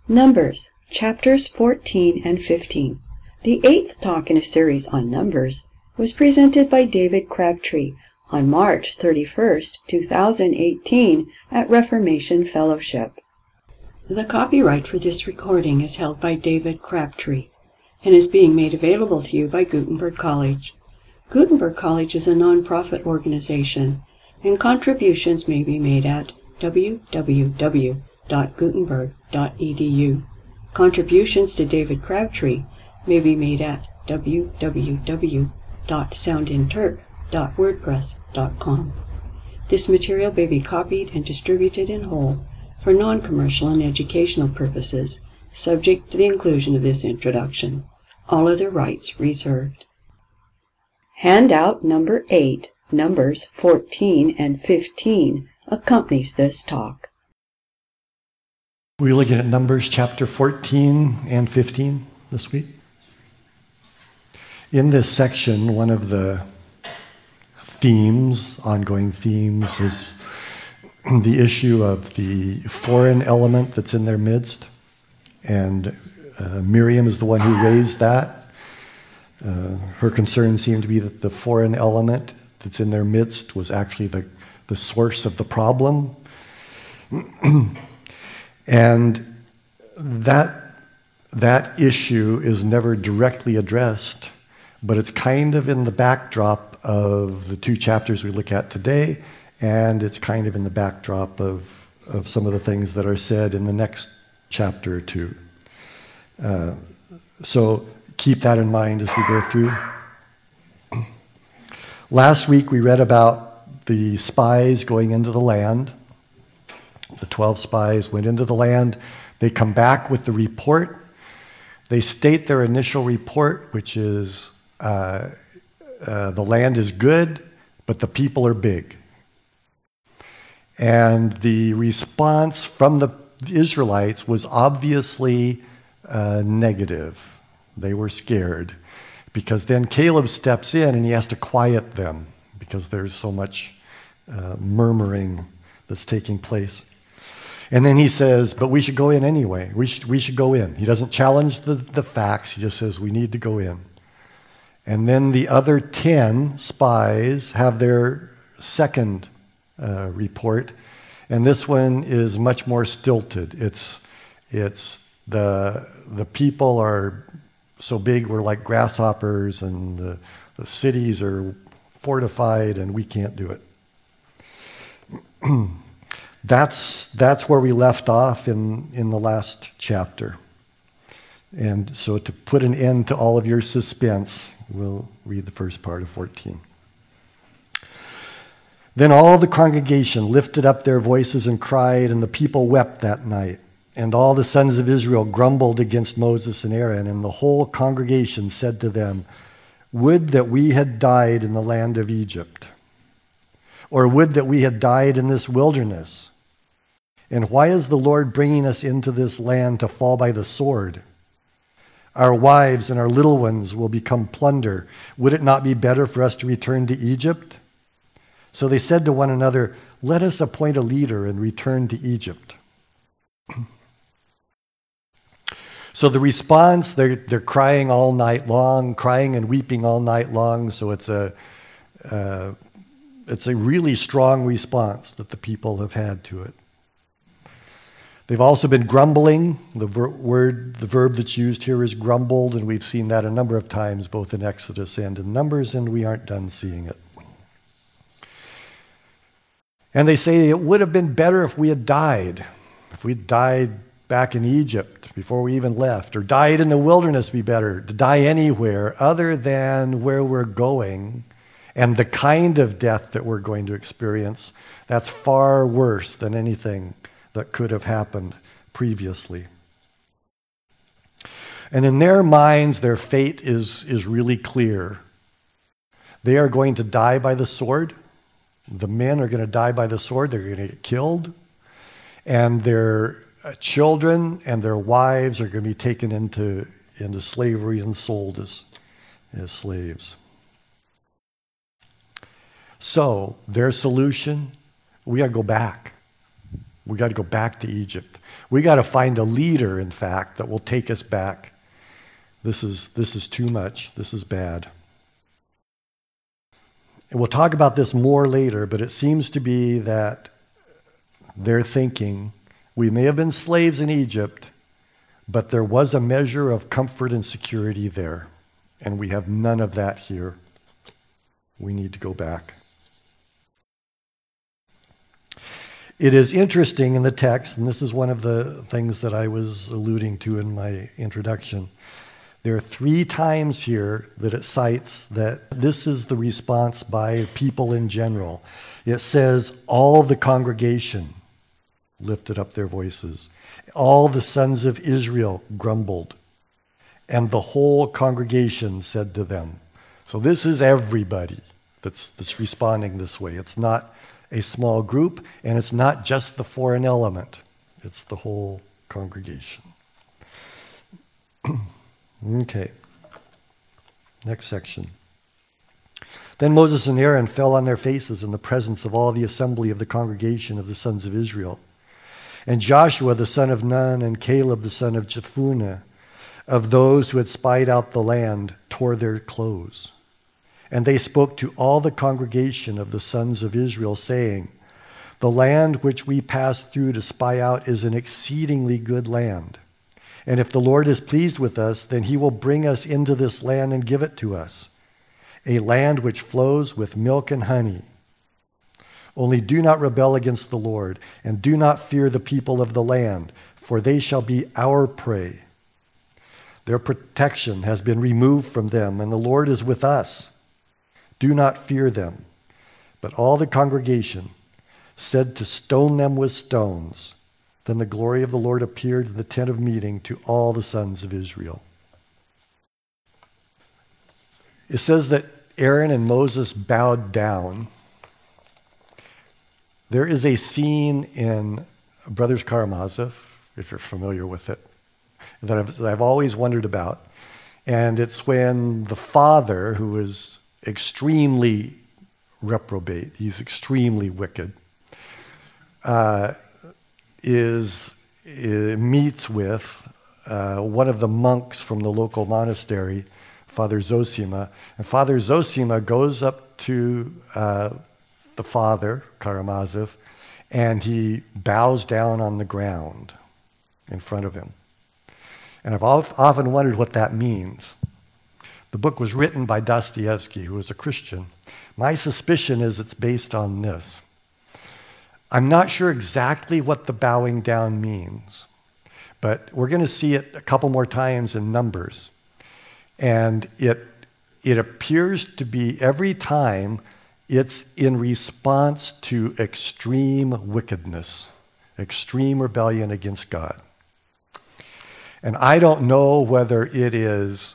Numbers, chapters 14 and 15. The 8th talk in a series on Numbers was presented by David Crabtree on March 31st, 2018 at Reformation Fellowship. The copyright for this recording is held by David Crabtree and is being made available to you by Gutenberg College. Gutenberg College is a non-profit organization, and contributions may be made at www.gutenberg.edu. Contributions to David Crabtree may be made at www.soundinturk.wordpress.com. This material may be copied and distributed in whole for non-commercial and educational purposes, subject to the inclusion of this introduction. All other rights reserved. Handout number 8, Numbers 14 and 15, accompanies this talk. We're looking at Numbers chapter 14 and 15 this week. In this section, one of the ongoing themes, is the issue of the foreign element that's in their midst. And Miriam is the one who raised that. Her concern seemed to be that the foreign element that's in their midst was actually the source of the problem. And that issue is never directly addressed, but it's kind of in the backdrop of the two chapters we look at today, and it's kind of in the backdrop of some of the things that are said in the next chapter or two. So keep that in mind as we go through. Last week we read about the spies going into the land. The 12 spies went into the land. They come back with the report. They state their initial report, which is the land is good, but the people are big. And the response from the Israelites was obviously negative. They were scared, because then Caleb steps in and he has to quiet them because there's so much murmuring that's taking place. And then he says, but we should go in anyway. We should go in. He doesn't challenge the facts. He just says we need to go in. And then the other 10 spies have their second report, and this one is much more stilted. It's the people are so big we're like grasshoppers, and the cities are fortified and we can't do it. That's where we left off in the last chapter. And so to put an end to all of your suspense, we'll read the first part of 14. Then all the congregation lifted up their voices and cried, and the people wept that night. And all the sons of Israel grumbled against Moses and Aaron, and the whole congregation said to them, would that we had died in the land of Egypt, or would that we had died in this wilderness. And why is the Lord bringing us into this land to fall by the sword? Our wives and our little ones will become plunder. Would it not be better for us to return to Egypt? So they said to one another, let us appoint a leader and return to Egypt. So the response, they're crying all night long, crying and weeping all night long. So it's a really strong response that the people have had to it. They've also been grumbling. The verb that's used here is grumbled, and we've seen that a number of times, both in Exodus and in Numbers, and we aren't done seeing it. And they say it would have been better if we had died. If we'd died back in Egypt before we even left, or died in the wilderness, be better. To die anywhere other than where we're going, and the kind of death that we're going to experience, that's far worse than anything that could have happened previously. And in their minds, their fate is really clear. They are going to die by the sword. The men are going to die by the sword. They're going to get killed. And their children and their wives are going to be taken into slavery and sold as slaves. So their solution, we got to go back. We got to go back to Egypt. We got to find a leader, in fact, that will take us back. This is too much. This is bad. And we'll talk about this more later, but it seems to be that they're thinking, we may have been slaves in Egypt, but there was a measure of comfort and security there, and we have none of that here. We need to go back. It is interesting in the text, and this is one of the things that I was alluding to in my introduction. There are 3 times here that it cites that this is the response by people in general. It says, all the congregation lifted up their voices. All the sons of Israel grumbled, and the whole congregation said to them. So this is everybody that's responding this way. It's not a small group, and it's not just the foreign element. It's the whole congregation. Okay. Next section. Then Moses and Aaron fell on their faces in the presence of all the assembly of the congregation of the sons of Israel. And Joshua the son of Nun and Caleb the son of Jephunneh, of those who had spied out the land, tore their clothes. And they spoke to all the congregation of the sons of Israel, saying, the land which we passed through to spy out is an exceedingly good land. And if the Lord is pleased with us, then he will bring us into this land and give it to us, a land which flows with milk and honey. Only do not rebel against the Lord, and do not fear the people of the land, for they shall be our prey. Their protection has been removed from them, and the Lord is with us. Do not fear them. But all the congregation said to stone them with stones. Then the glory of the Lord appeared in the tent of meeting to all the sons of Israel. It says that Aaron and Moses bowed down. There is a scene in Brothers Karamazov, if you're familiar with it, that I've always wondered about. And it's when the father, who is extremely reprobate, he's extremely wicked, meets with one of the monks from the local monastery, Father Zosima. And Father Zosima goes up to the father, Karamazov, and he bows down on the ground in front of him. And I've often wondered what that means. The book was written by Dostoevsky, who was a Christian. My suspicion is it's based on this. I'm not sure exactly what the bowing down means, but we're going to see it a couple more times in Numbers. And it appears to be every time it's in response to extreme wickedness, extreme rebellion against God. And I don't know whether it is,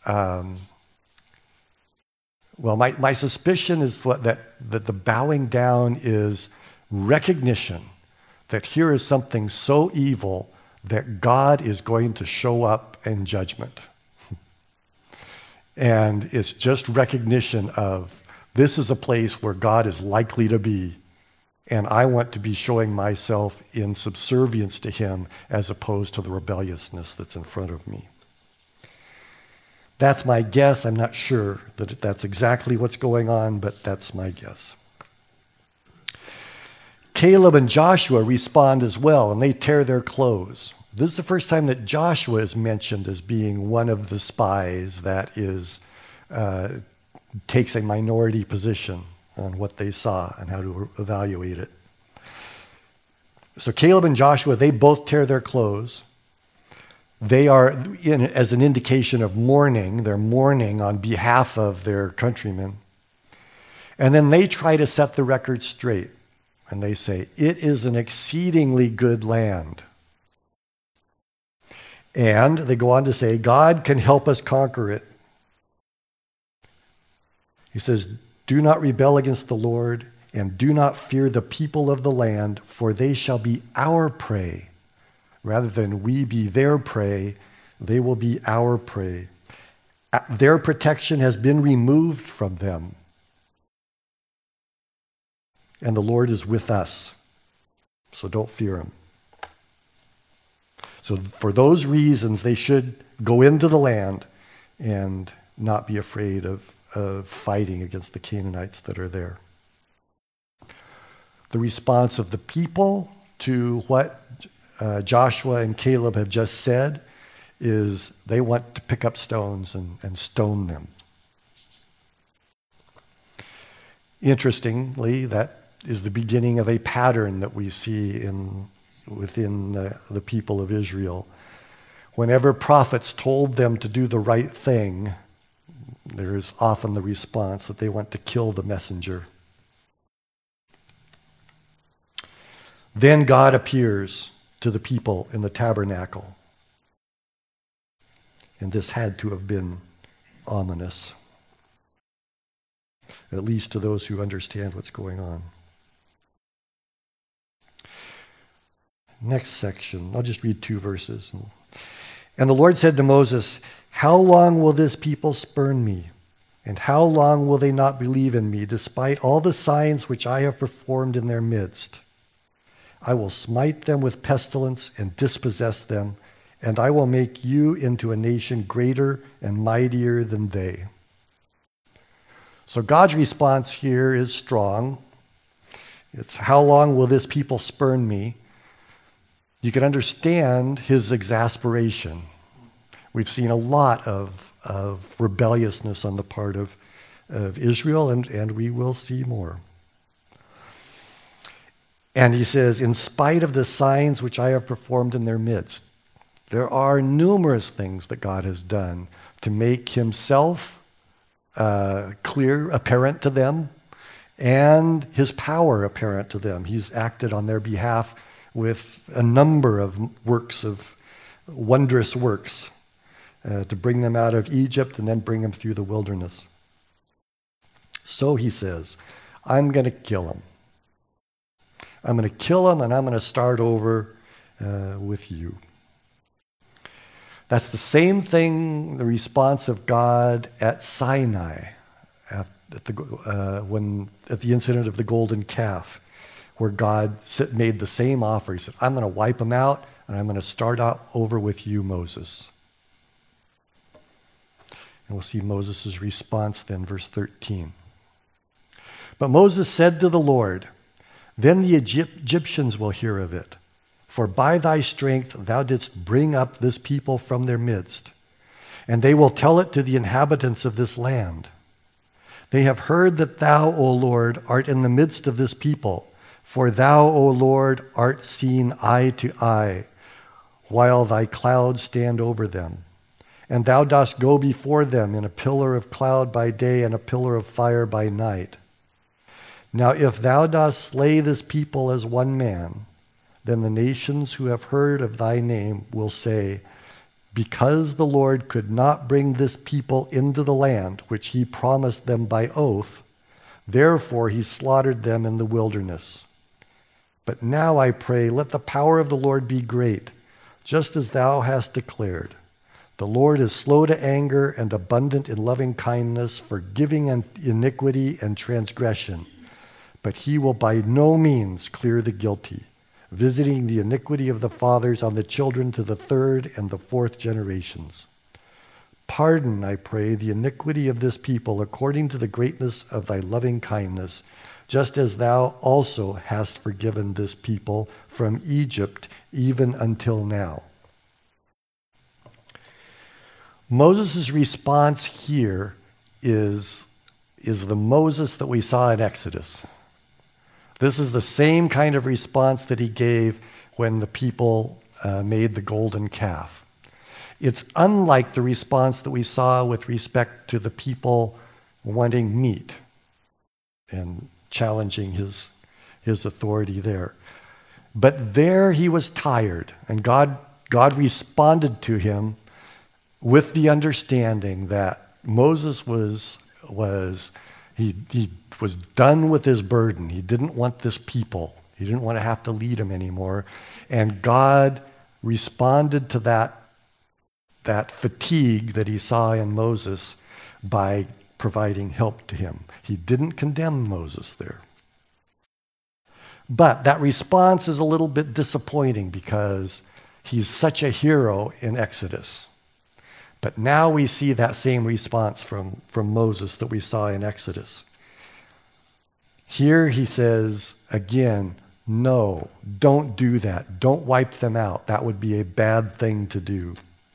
my suspicion is that the bowing down is recognition that here is something so evil that God is going to show up in judgment. And it's just recognition of this is a place where God is likely to be, and I want to be showing myself in subservience to him as opposed to the rebelliousness that's in front of me. That's my guess. I'm not sure that that's exactly what's going on, but that's my guess. Caleb and Joshua respond as well, and they tear their clothes. This is the first time that Joshua is mentioned as being one of the spies that takes a minority position on what they saw and how to evaluate it. So Caleb and Joshua, they both tear their clothes. They are, as an indication of mourning, they're mourning on behalf of their countrymen. And then they try to set the record straight. And they say, it is an exceedingly good land. And they go on to say, God can help us conquer it. He says, do not rebel against the Lord, and do not fear the people of the land, for they shall be our prey. Rather than we be their prey, they will be our prey. Their protection has been removed from them. And the Lord is with us. So don't fear them. So for those reasons, they should go into the land and not be afraid of fighting against the Canaanites that are there. The response of the people to what Joshua and Caleb have just said is they want to pick up stones and stone them. Interestingly, that is the beginning of a pattern that we see within the people of Israel. Whenever prophets told them to do the right thing, there is often the response that they want to kill the messenger. Then God appears to the people in the tabernacle. And this had to have been ominous, at least to those who understand what's going on. Next section, I'll just read 2 verses. And the Lord said to Moses, "How long will this people spurn me? And how long will they not believe in me, despite all the signs which I have performed in their midst? I will smite them with pestilence and dispossess them, and I will make you into a nation greater and mightier than they." So God's response here is strong. It's, how long will this people spurn me? You can understand his exasperation. We've seen a lot of rebelliousness on the part of Israel, and we will see more. And he says, in spite of the signs which I have performed in their midst, there are numerous things that God has done to make himself clear, apparent to them, and his power apparent to them. He's acted on their behalf with a number of wondrous works, to bring them out of Egypt and then bring them through the wilderness. So he says, I'm going to kill them. I'm going to kill them, and I'm going to start over with you. That's the same thing, the response of God at Sinai, at the incident of the golden calf, where God made the same offer. He said, I'm going to wipe them out, and I'm going to start out over with you, Moses. And we'll see Moses' response then, verse 13. But Moses said to the Lord, then the Egyptians will hear of it, for by thy strength thou didst bring up this people from their midst, and they will tell it to the inhabitants of this land. They have heard that thou, O Lord, art in the midst of this people, for thou, O Lord, art seen eye to eye, while thy clouds stand over them. And thou dost go before them in a pillar of cloud by day and a pillar of fire by night. Now if thou dost slay this people as one man, then the nations who have heard of thy name will say, because the Lord could not bring this people into the land which he promised them by oath, therefore he slaughtered them in the wilderness. But now I pray, let the power of the Lord be great, just as thou hast declared. The Lord is slow to anger and abundant in loving kindness, forgiving iniquity and transgression. But he will by no means clear the guilty, visiting the iniquity of the fathers on the children to the third and the fourth generations. Pardon, I pray, the iniquity of this people according to the greatness of thy loving kindness, just as thou also hast forgiven this people from Egypt even until now. Moses' response here is the Moses that we saw in Exodus. This is the same kind of response that he gave when the people made the golden calf. It's unlike the response that we saw with respect to the people wanting meat and challenging his authority there. But there he was tired, and God responded to him with the understanding that Moses was done with his burden. He didn't want this people. He didn't want to have to lead them anymore. And God responded to that fatigue that he saw in Moses by providing help to him. He didn't condemn Moses there. But that response is a little bit disappointing because he's such a hero in Exodus. But now we see that same response from Moses that we saw in Exodus. Here he says, again, no, don't do that. Don't wipe them out. That would be a bad thing to do.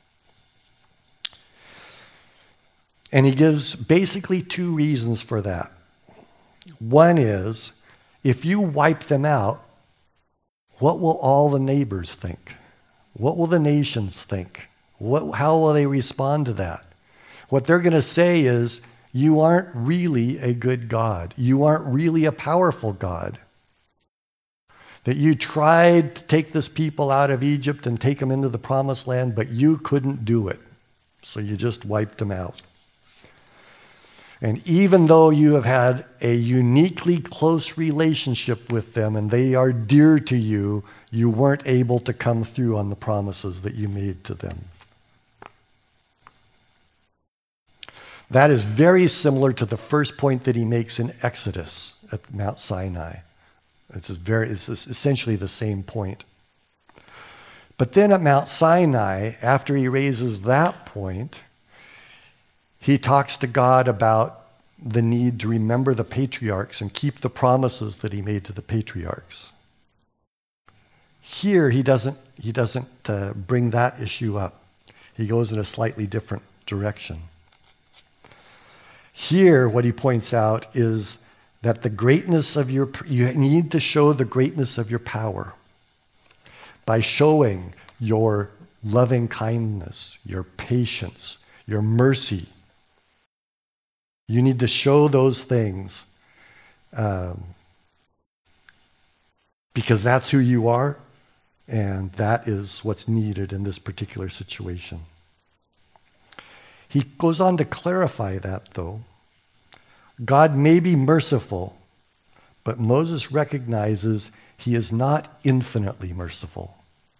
And he gives basically two reasons for that. One is, if you wipe them out, what will all the neighbors think? What will the nations think? How will they respond to that? What they're going to say is, you aren't really a good God. You aren't really a powerful God. That you tried to take this people out of Egypt and take them into the promised land, but you couldn't do it. So you just wiped them out. And even though you have had a uniquely close relationship with them and they are dear to you, you weren't able to come through on the promises that you made to them. That is very similar to the first point that he makes in Exodus at Mount Sinai. It's essentially the same point. But then at Mount Sinai, after he raises that point, he talks to God about the need to remember the patriarchs and keep the promises that he made to the patriarchs. Here, he doesn't bring that issue up. He goes in a slightly different direction. Here, what he points out is that the greatness of you need to show the greatness of your power by showing your loving kindness, your patience, your mercy. You need to show those things because that's who you are, and that is what's needed in this particular situation. He goes on to clarify that, though. God may be merciful, but Moses recognizes he is not infinitely merciful.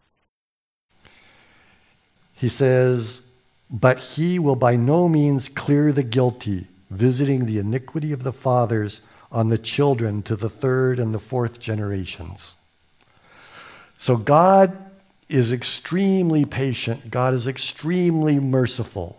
He says, but he will by no means clear the guilty, visiting the iniquity of the fathers on the children to the third and the fourth generations. So God is extremely patient. God is extremely merciful.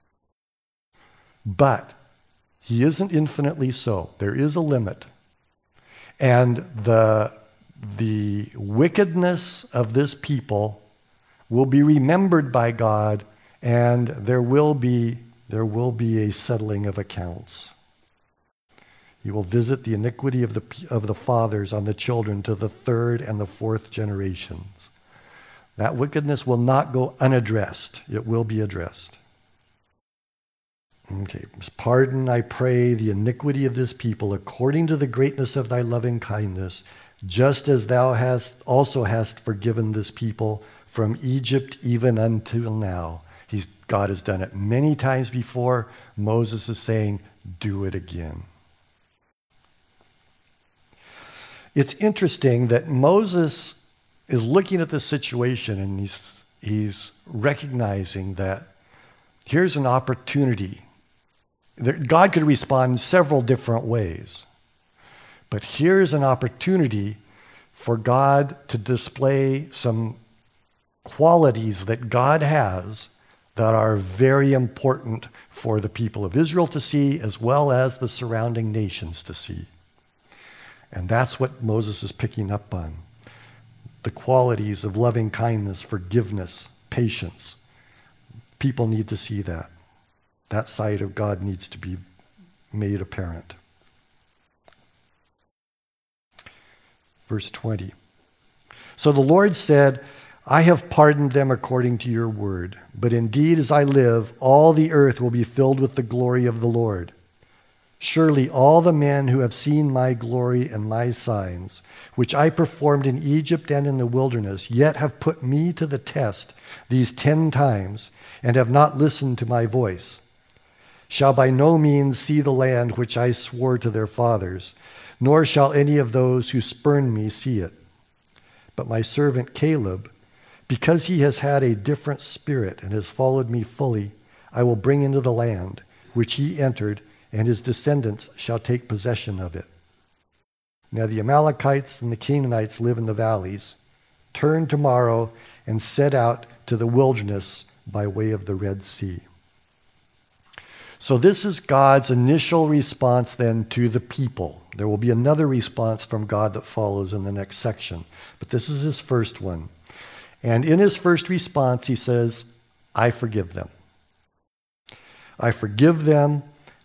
But he isn't infinitely so. There is a limit. And the wickedness of this people will be remembered by God, and there will be a settling of accounts. He will visit the iniquity of the fathers on the children to the third and the fourth generations. That wickedness will not go unaddressed. It will be addressed. Okay, pardon, I pray, the iniquity of this people according to the greatness of thy loving kindness, just as thou also hast forgiven this people from Egypt even until now. God has done it many times before. Moses is saying, do it again. It's interesting that Moses is looking at this situation and he's recognizing that here's an opportunity. God could respond several different ways. But here's an opportunity for God to display some qualities that God has that are very important for the people of Israel to see, as well as the surrounding nations to see. And that's what Moses is picking up on. The qualities of loving kindness, forgiveness, patience. People need to see that. That side of God needs to be made apparent. Verse 20. So the Lord said, I have pardoned them according to your word. But indeed, as I live, all the earth will be filled with the glory of the Lord. Surely all the men who have seen my glory and my signs, which I performed in Egypt and in the wilderness, yet have put me to the test these 10 times, and have not listened to my voice, shall by no means see the land which I swore to their fathers, nor shall any of those who spurn me see it. But my servant Caleb, because he has had a different spirit and has followed me fully, I will bring into the land which he entered, and his descendants shall take possession of it. Now the Amalekites and the Canaanites live in the valleys. Turn tomorrow and set out to the wilderness by way of the Red Sea. So this is God's initial response then to the people. There will be another response from God that follows in the next section. But this is his first one. And in his first response, he says, I forgive them. I forgive them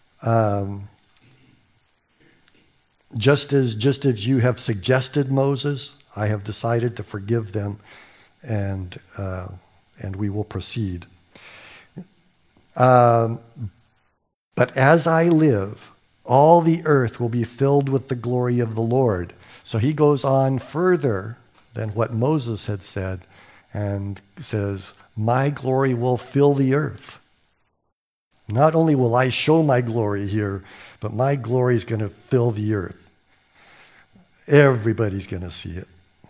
just as you have suggested, Moses. I have decided to forgive them, and we will proceed. But as I live, all the earth will be filled with the glory of the Lord. So he goes on further than what Moses had said and says, my glory will fill the earth. Not only will I show my glory here, but my glory is going to fill the earth. Everybody's going to see it.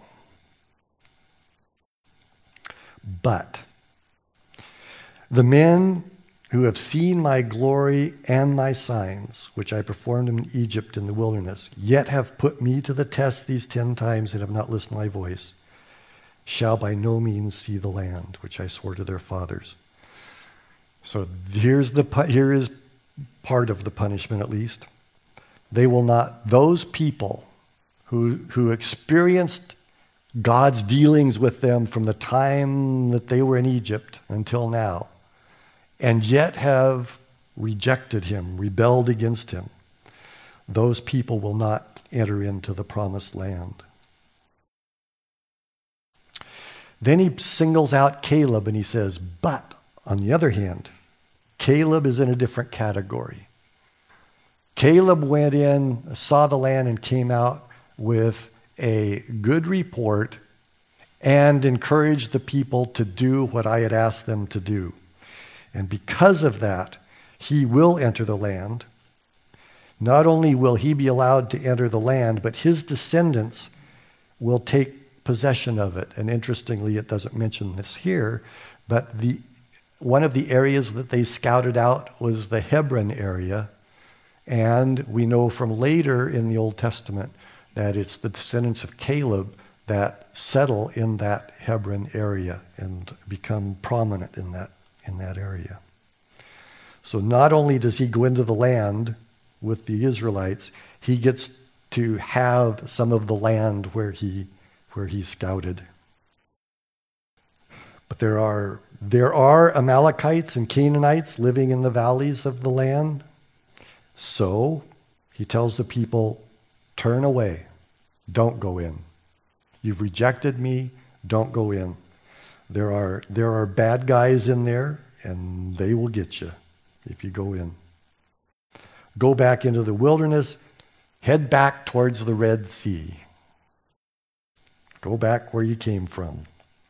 But the men who have seen my glory and my signs, which I performed in Egypt in the wilderness, yet have put me to the test these 10 times and have not listened to my voice, shall by no means see the land which I swore to their fathers. So here is part of the punishment, at least. They will not, those people who experienced God's dealings with them from the time that they were in Egypt until now, and yet have rejected him, rebelled against him, those people will not enter into the promised land. Then he singles out Caleb and he says, but on the other hand, Caleb is in a different category. Caleb went in, saw the land, and came out with a good report and encouraged the people to do what I had asked them to do. And because of that, he will enter the land. Not only will he be allowed to enter the land, but his descendants will take possession of it. And interestingly, it doesn't mention this here, but one of the areas that they scouted out was the Hebron area. And we know from later in the Old Testament that it's the descendants of Caleb that settle in that Hebron area and become prominent in that area. So not only does he go into the land with the Israelites, he gets to have some of the land where he scouted. But there are Amalekites and Canaanites living in the valleys of the land. So he tells the people, turn away, don't go in. You've rejected me, don't go in. There are bad guys in there, and they will get you if you go in. Go back into the wilderness, head back towards the Red Sea. Go back where you came from.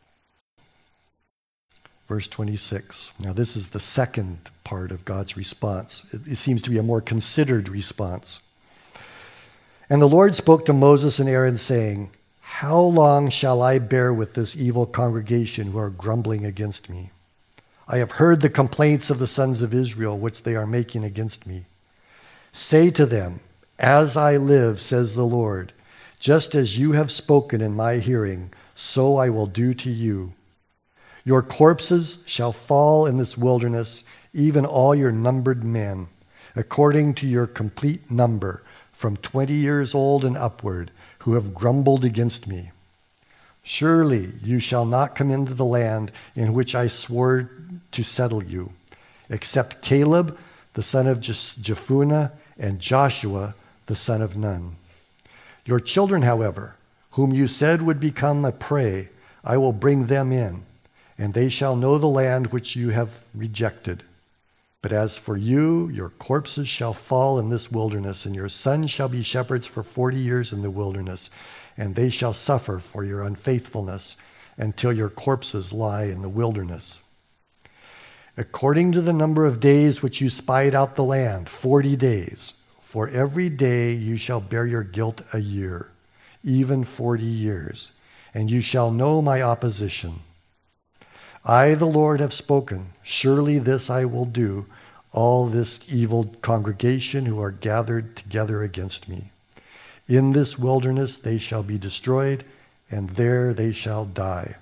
Verse 26. Now this is the second part of God's response. It seems to be a more considered response. And the Lord spoke to Moses and Aaron, saying, how long shall I bear with this evil congregation who are grumbling against me? I have heard the complaints of the sons of Israel, which they are making against me. Say to them, as I live, says the Lord, just as you have spoken in my hearing, so I will do to you. Your corpses shall fall in this wilderness, even all your numbered men, according to your complete number, from 20 years old and upward, who have grumbled against me. Surely you shall not come into the land in which I swore to settle you, except Caleb, the son of Jephunneh, and Joshua, the son of Nun. Your children, however, whom you said would become a prey, I will bring them in, and they shall know the land which you have rejected. But as for you, your corpses shall fall in this wilderness, and your sons shall be shepherds for 40 years in the wilderness, and they shall suffer for your unfaithfulness until your corpses lie in the wilderness. According to the number of days which you spied out the land, 40 days, for every day you shall bear your guilt a year, even 40 years, and you shall know my opposition. I, the Lord, have spoken. Surely this I will do, all this evil congregation who are gathered together against me. In this wilderness they shall be destroyed, and there they shall die.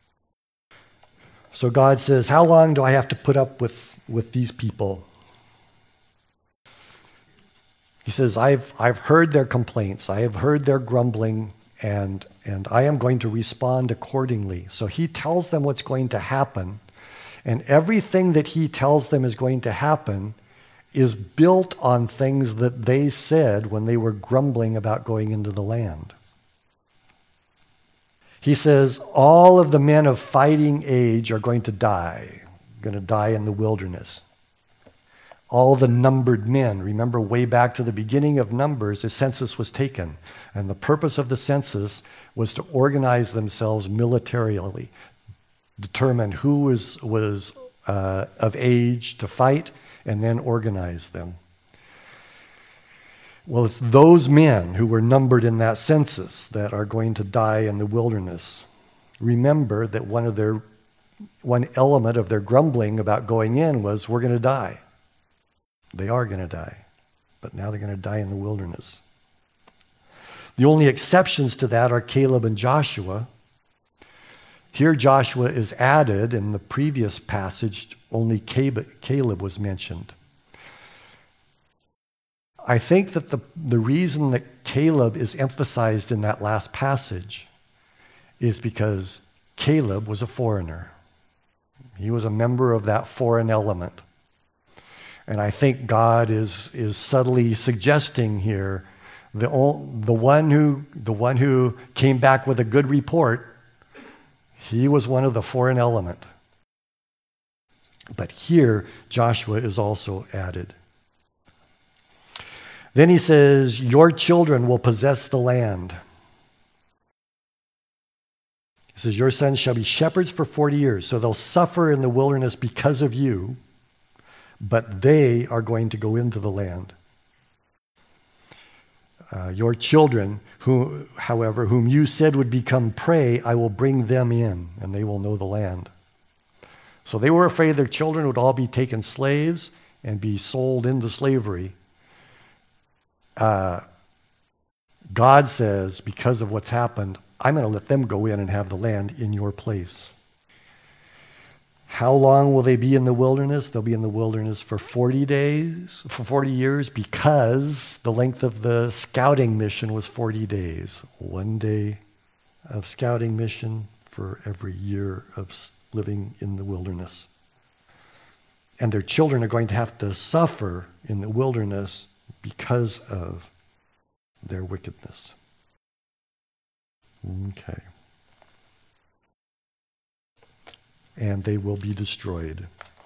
So God says, how long do I have to put up with these people? He says, I've heard their complaints. I have heard their grumbling, and I am going to respond accordingly. So he tells them what's going to happen, and everything that he tells them is going to happen is built on things that they said when they were grumbling about going into the land. He says, all of the men of fighting age are going to die in the wilderness. All the numbered men. Remember, way back to the beginning of Numbers, a census was taken. And the purpose of the census was to organize themselves militarily, determine who was of age to fight, and then organize them. Well, it's those men who were numbered in that census that are going to die in the wilderness. Remember that one element of their grumbling about going in was, we're going to die. They are going to die, but now they're going to die in the wilderness. The only exceptions to that are Caleb and Joshua. Here Joshua is added. In the previous passage, only Caleb was mentioned. I think that the reason that Caleb is emphasized in that last passage is because Caleb was a foreigner. He was a member of that foreign element. And I think God is subtly suggesting here the one who came back with a good report, he was one of the foreign element. But here Joshua is also added. Then he says, your children will possess the land. He says, your sons shall be shepherds for 40 years. So they'll suffer in the wilderness because of you, but they are going to go into the land. Your children, whom you said would become prey, I will bring them in, and they will know the land. So they were afraid their children would all be taken slaves and be sold into slavery. God says, because of what's happened, I'm going to let them go in and have the land in your place. How long will they be in the wilderness? They'll be in the wilderness for 40 years, because the length of the scouting mission was 40 days. 1 day of scouting mission for every year of living in the wilderness. And their children are going to have to suffer in the wilderness because of their wickedness. Okay. And they will be destroyed.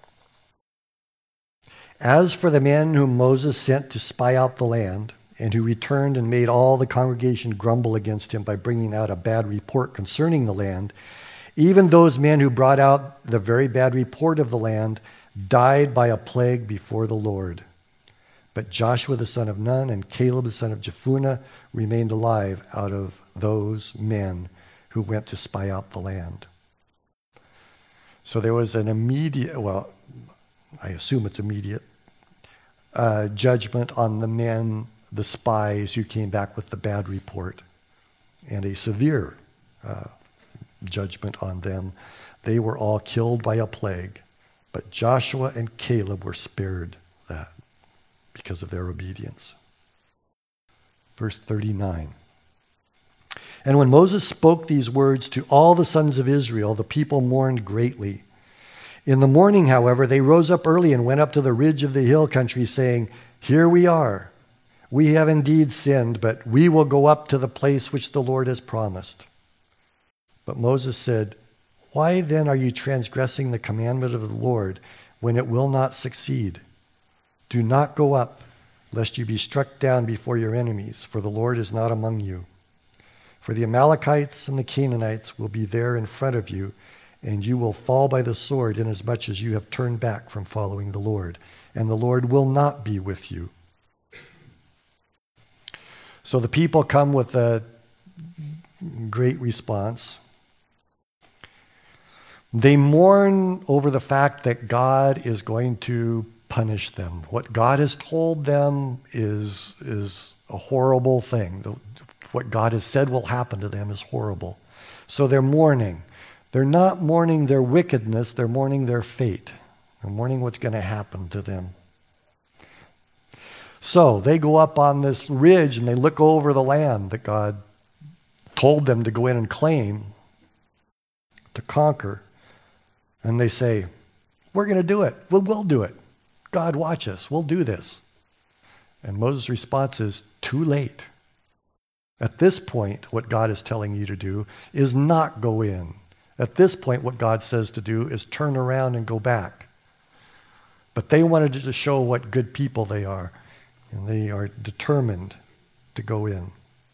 As for the men whom Moses sent to spy out the land, and who returned and made all the congregation grumble against him by bringing out a bad report concerning the land, even those men who brought out the very bad report of the land died by a plague before the Lord. But Joshua the son of Nun and Caleb the son of Jephunneh remained alive out of those men who went to spy out the land. So there was an immediate, well, I assume it's immediate, judgment on the men, the spies who came back with the bad report, and a severe judgment on them. They were all killed by a plague, but Joshua and Caleb were spared that because of their obedience. Verse 39. And when Moses spoke these words to all the sons of Israel, the people mourned greatly. In the morning, however, they rose up early and went up to the ridge of the hill country, saying, Here we are. We have indeed sinned, but we will go up to the place which the Lord has promised. But Moses said, Why then are you transgressing the commandment of the Lord when it will not succeed? Do not go up, lest you be struck down before your enemies, for the Lord is not among you. For the Amalekites and the Canaanites will be there in front of you, and you will fall by the sword inasmuch as you have turned back from following the Lord, and the Lord will not be with you. So the people come with a great response. They mourn over the fact that God is going to punish them. What God has told them is a horrible thing. What God has said will happen to them is horrible. So they're mourning. They're not mourning their wickedness, they're mourning their fate. They're mourning what's going to happen to them. So they go up on this ridge and they look over the land that God told them to go in and claim, to conquer. And they say, we're going to do it. We'll do it. God, watch us. We'll do this. And Moses' response is, too late. At this point, what God is telling you to do is not go in. At this point, what God says to do is turn around and go back. But they wanted to show what good people they are, and they are determined to go in.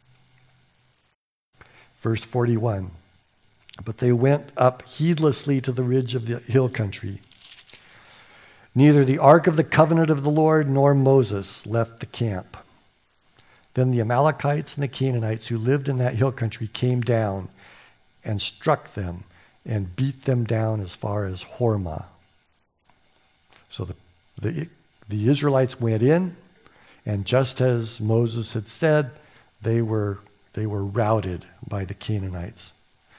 Verse 41, but they went up heedlessly to the ridge of the hill country. Neither the ark of the covenant of the Lord nor Moses left the camp. Then the Amalekites and the Canaanites who lived in that hill country came down and struck them and beat them down as far as Hormah. So the Israelites went in, and just as Moses had said, they were routed by the Canaanites.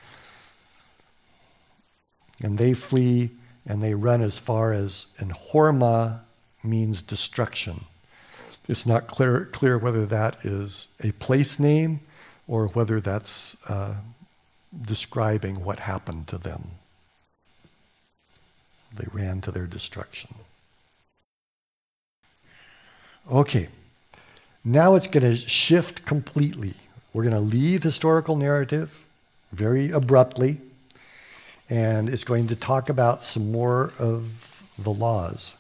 And they flee and they run as far as, and Hormah means destruction. It's not clear whether that is a place name or whether that's describing what happened to them. They ran to their destruction. Okay, now it's going to shift completely. We're going to leave historical narrative very abruptly, and it's going to talk about some more of the laws.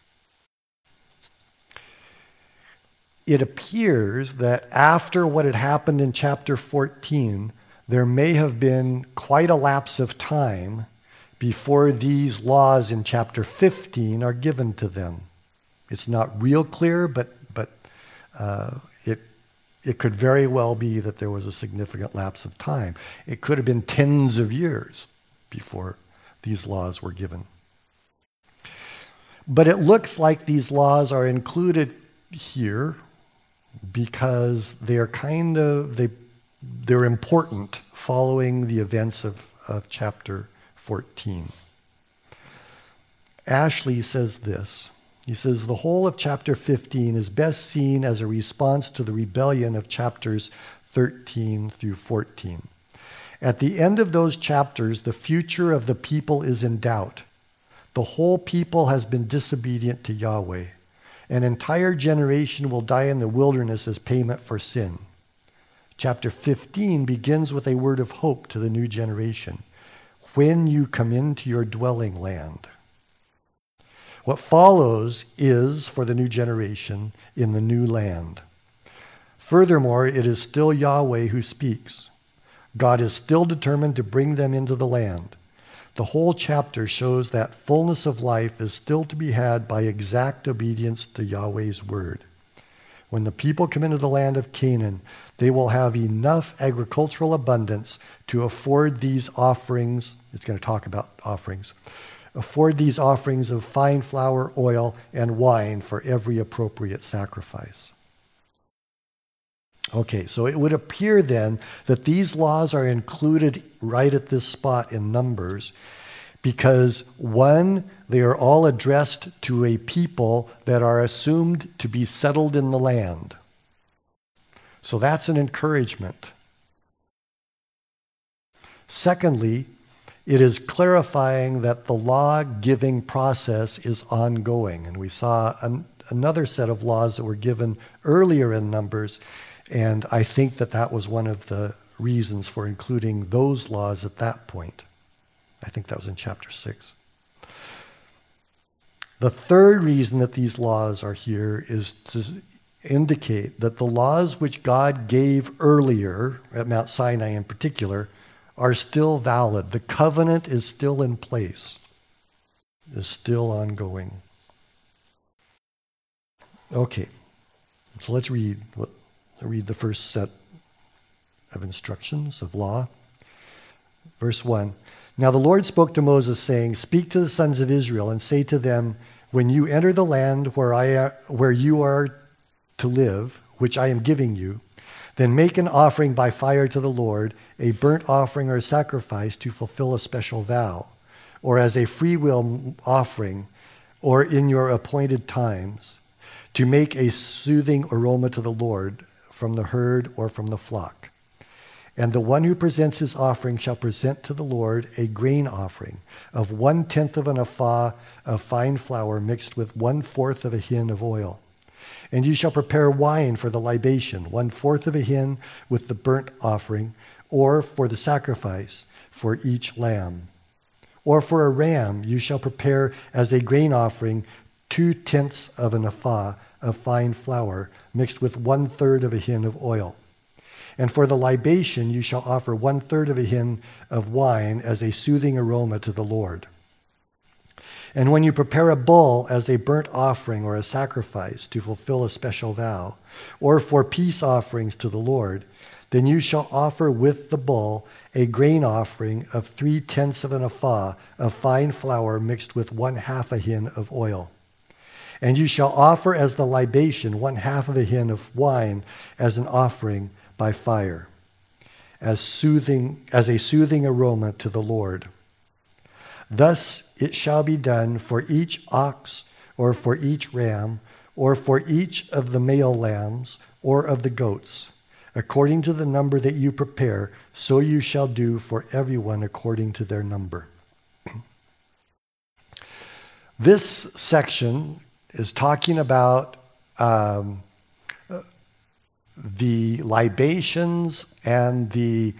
It appears that after what had happened in chapter 14, there may have been quite a lapse of time before these laws in chapter 15 are given to them. It's not real clear, but it could very well be that there was a significant lapse of time. It could have been tens of years before these laws were given. But it looks like these laws are included here because they're they're important following the events of chapter 14. Ashley says this. He says, the whole of chapter 15 is best seen as a response to the rebellion of chapters 13 through 14. At the end of those chapters, the future of the people is in doubt. The whole people has been disobedient to Yahweh. An entire generation will die in the wilderness as payment for sin. Chapter 15 begins with a word of hope to the new generation. When you come into your dwelling land. What follows is for the new generation in the new land. Furthermore, it is still Yahweh who speaks. God is still determined to bring them into the land. The whole chapter shows that fullness of life is still to be had by exact obedience to Yahweh's word. When the people come into the land of Canaan, they will have enough agricultural abundance to afford these offerings. It's going to talk about offerings. Afford these offerings of fine flour, oil, and wine for every appropriate sacrifice. Okay, so it would appear then that these laws are included right at this spot in Numbers because, one, they are all addressed to a people that are assumed to be settled in the land. So that's an encouragement. Secondly, it is clarifying that the law-giving process is ongoing. And we saw another set of laws that were given earlier in Numbers, and I think that was one of the reasons for including those laws at that point. I think that was in chapter 6. The third reason that these laws are here is to indicate that the laws which God gave earlier, at Mount Sinai in particular, are still valid. The covenant is still in place, is still ongoing. Okay, so let's read the first set of instructions of law. Verse 1. Now the Lord spoke to Moses, saying, speak to the sons of Israel and say to them, when you enter the land where you are to live, which I am giving you, then make an offering by fire to the Lord, a burnt offering or a sacrifice to fulfill a special vow, or as a freewill offering, or in your appointed times, to make a soothing aroma to the Lord from the herd or from the flock. And the one who presents his offering shall present to the Lord a grain offering of 1/10 of an ephah of fine flour mixed with 1/4 of a hin of oil. And you shall prepare wine for the libation, 1/4 of a hin with the burnt offering, or for the sacrifice for each lamb. Or for a ram you shall prepare as a grain offering 2/10 of an ephah of fine flour mixed with 1/3 of a hin of oil. And for the libation you shall offer 1/3 of a hin of wine as a soothing aroma to the Lord. And when you prepare a bull as a burnt offering or a sacrifice to fulfill a special vow, or for peace offerings to the Lord, then you shall offer with the bull a grain offering of 3/10 of an ephah of fine flour mixed with 1/2 a hin of oil. And you shall offer as the libation 1/2 of a hin of wine as an offering by fire, as a soothing aroma to the Lord. Thus it shall be done for each ox, or for each ram, or for each of the male lambs, or of the goats. According to the number that you prepare, so you shall do for everyone according to their number. This section is talking about the libations and the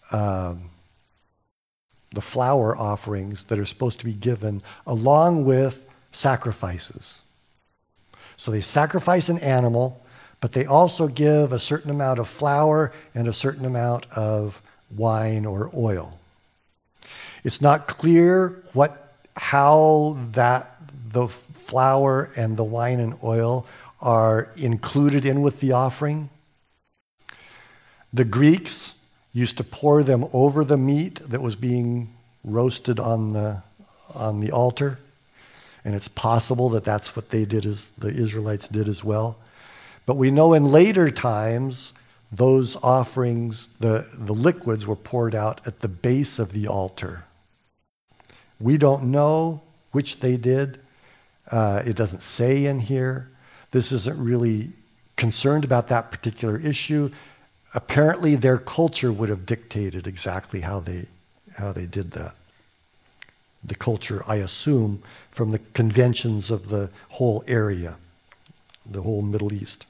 flour offerings that are supposed to be given along with sacrifices. So they sacrifice an animal, but they also give a certain amount of flour and a certain amount of wine or oil. It's not clear how the flour and the wine and oil are included in with the offering. The Greeks used to pour them over the meat that was being roasted on the altar, and it's possible that that's what they did, as the Israelites did as well. But we know in later times, those offerings, the liquids were poured out at the base of the altar. We don't know which they did. It doesn't say in here. This isn't really concerned about that particular issue. Apparently, their culture would have dictated exactly how they did that. The culture, I assume, from the conventions of the whole area, the whole Middle East.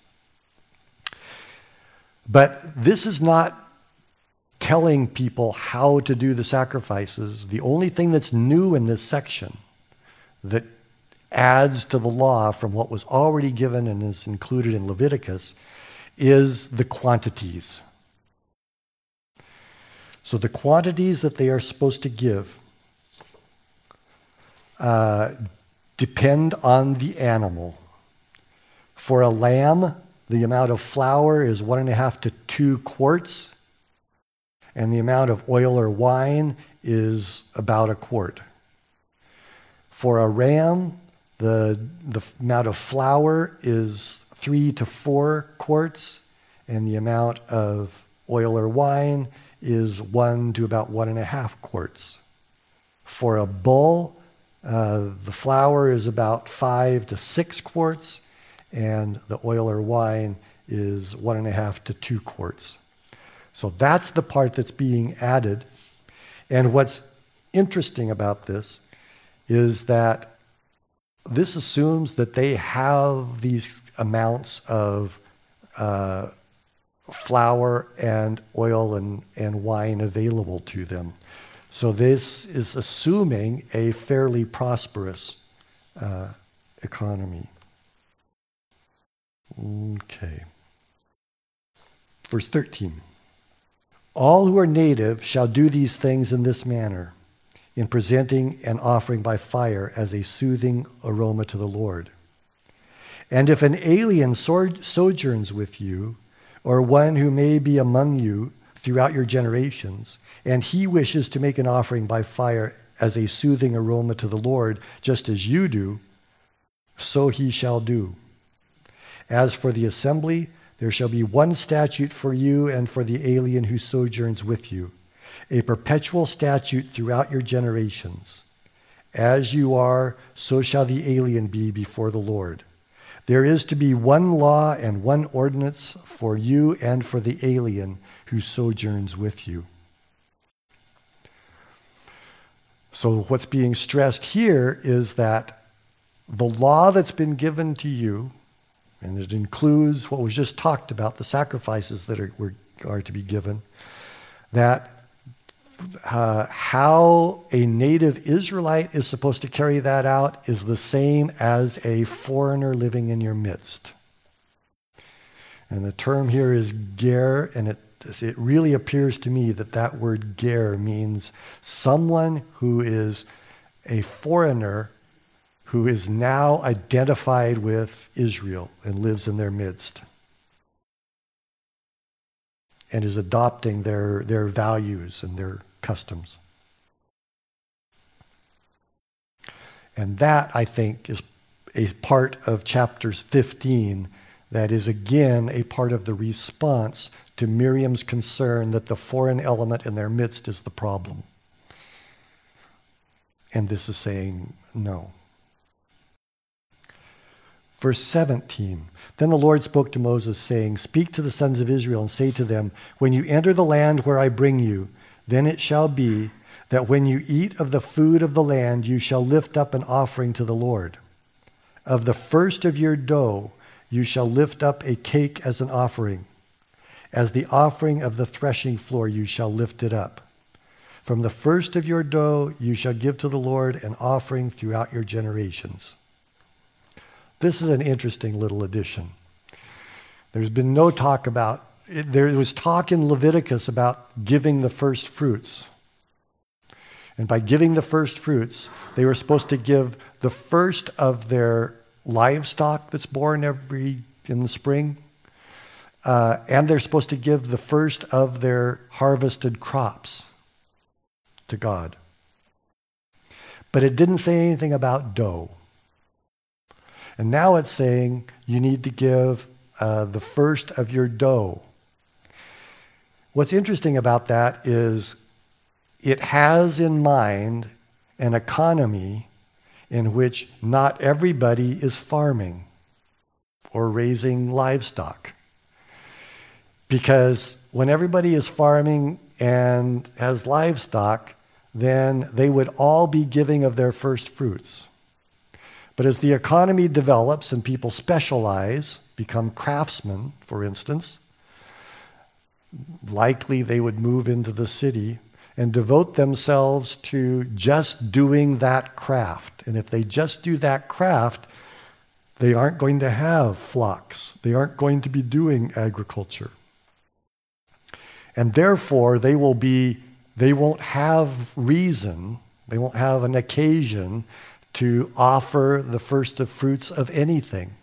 But this is not telling people how to do the sacrifices. The only thing that's new in this section that adds to the law from what was already given and is included in Leviticus is the quantities. So the quantities that they are supposed to give depend on the animal. For a lamb, the amount of flour is 1.5 to 2 quarts, and the amount of oil or wine is about a quart. For a ram, the amount of flour is 3 to 4 quarts, and the amount of oil or wine is 1 to about 1.5 quarts. For a bull, the flour is about 5 to 6 quarts, and the oil or wine is 1.5 to 2 quarts. So that's the part that's being added. And what's interesting about this is that this assumes that they have these amounts of flour and oil and wine available to them. So this is assuming a fairly prosperous economy. Okay. Verse 13. All who are native shall do these things in this manner, in presenting an offering by fire as a soothing aroma to the Lord. And if an alien sojourns with you, or one who may be among you throughout your generations, and he wishes to make an offering by fire as a soothing aroma to the Lord, just as you do, so he shall do. As for the assembly, There shall be one statute for you and for the alien who sojourns with you, a perpetual statute throughout your generations. As you are, so shall the alien be before the Lord. There is to be one law and one ordinance for you and for the alien who sojourns with you. So what's being stressed here is that the law that's been given to you, and it includes what was just talked about, the sacrifices that are to be given, that how a native Israelite is supposed to carry that out is the same as a foreigner living in your midst. And the term here is ger, and it really appears to me that that word ger means someone who is a foreigner who is now identified with Israel and lives in their midst and is adopting their values and their customs. And that, I think, is a part of chapters 15 that is, again, a part of the response to Miriam's concern that the foreign element in their midst is the problem. And this is saying no. Verse 17, then the Lord spoke to Moses, saying, speak to the sons of Israel and say to them, when you enter the land where I bring you, then it shall be that when you eat of the food of the land, you shall lift up an offering to the Lord. Of the first of your dough, you shall lift up a cake as an offering. As the offering of the threshing floor, you shall lift it up. From the first of your dough, you shall give to the Lord an offering throughout your generations. This is an interesting little addition. There's been no talk about, there was talk in Leviticus about giving the first fruits. And by giving the first fruits, they were supposed to give the first of their livestock that's born in the spring, and they're supposed to give the first of their harvested crops to God. But it didn't say anything about dough. And now it's saying you need to give the first of your dough. What's interesting about that is it has in mind an economy in which not everybody is farming or raising livestock. Because when everybody is farming and has livestock, then they would all be giving of their first fruits. But as the economy develops and people specialize, become craftsmen, for instance, likely they would move into the city and devote themselves to just doing that craft. And if they just do that craft, they aren't going to have flocks. They aren't going to be doing agriculture. And therefore, they won't have reason, they won't have an occasion to offer the first of fruits of anything.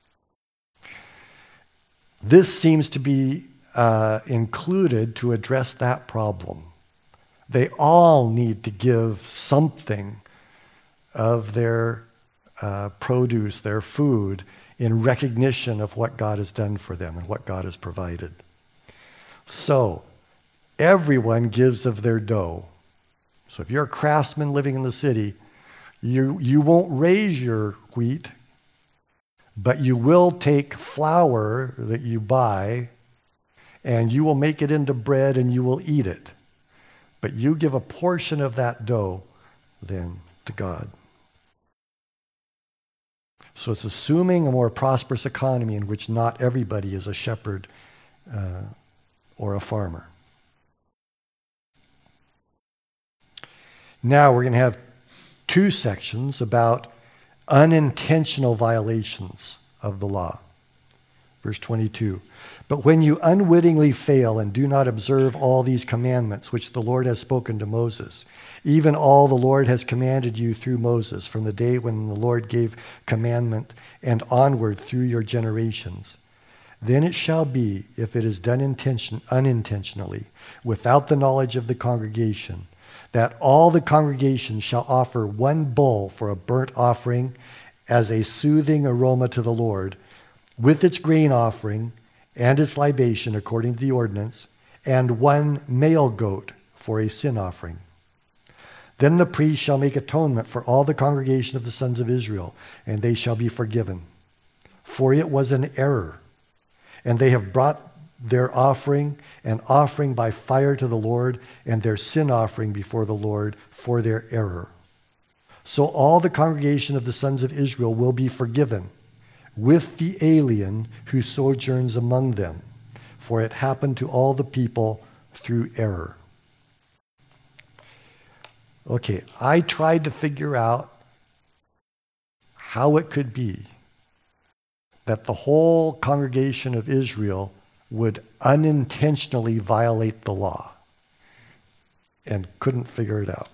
This seems to be included to address that problem. They all need to give something of their produce, their food, in recognition of what God has done for them and what God has provided. So, everyone gives of their dough. So if you're a craftsman living in the city, you won't raise your wheat, but you will take flour that you buy and you will make it into bread and you will eat it. But you give a portion of that dough then to God. So it's assuming a more prosperous economy in which not everybody is a shepherd or a farmer. Now we're going to have two sections about unintentional violations of the law. Verse 22. But when you unwittingly fail and do not observe all these commandments which the Lord has spoken to Moses, even all the Lord has commanded you through Moses from the day when the Lord gave commandment and onward through your generations, then it shall be, if it is done unintentionally, without the knowledge of the congregation, that all the congregation shall offer one bull for a burnt offering as a soothing aroma to the Lord, with its grain offering and its libation according to the ordinance, and 1 male goat for a sin offering. Then the priest shall make atonement for all the congregation of the sons of Israel, and they shall be forgiven. For it was an error, and they have brought their offering, an offering by fire to the Lord, and their sin offering before the Lord for their error. So all the congregation of the sons of Israel will be forgiven, with the alien who sojourns among them, for it happened to all the people through error. Okay, I tried to figure out how it could be that the whole congregation of Israel would unintentionally violate the law, and couldn't figure it out.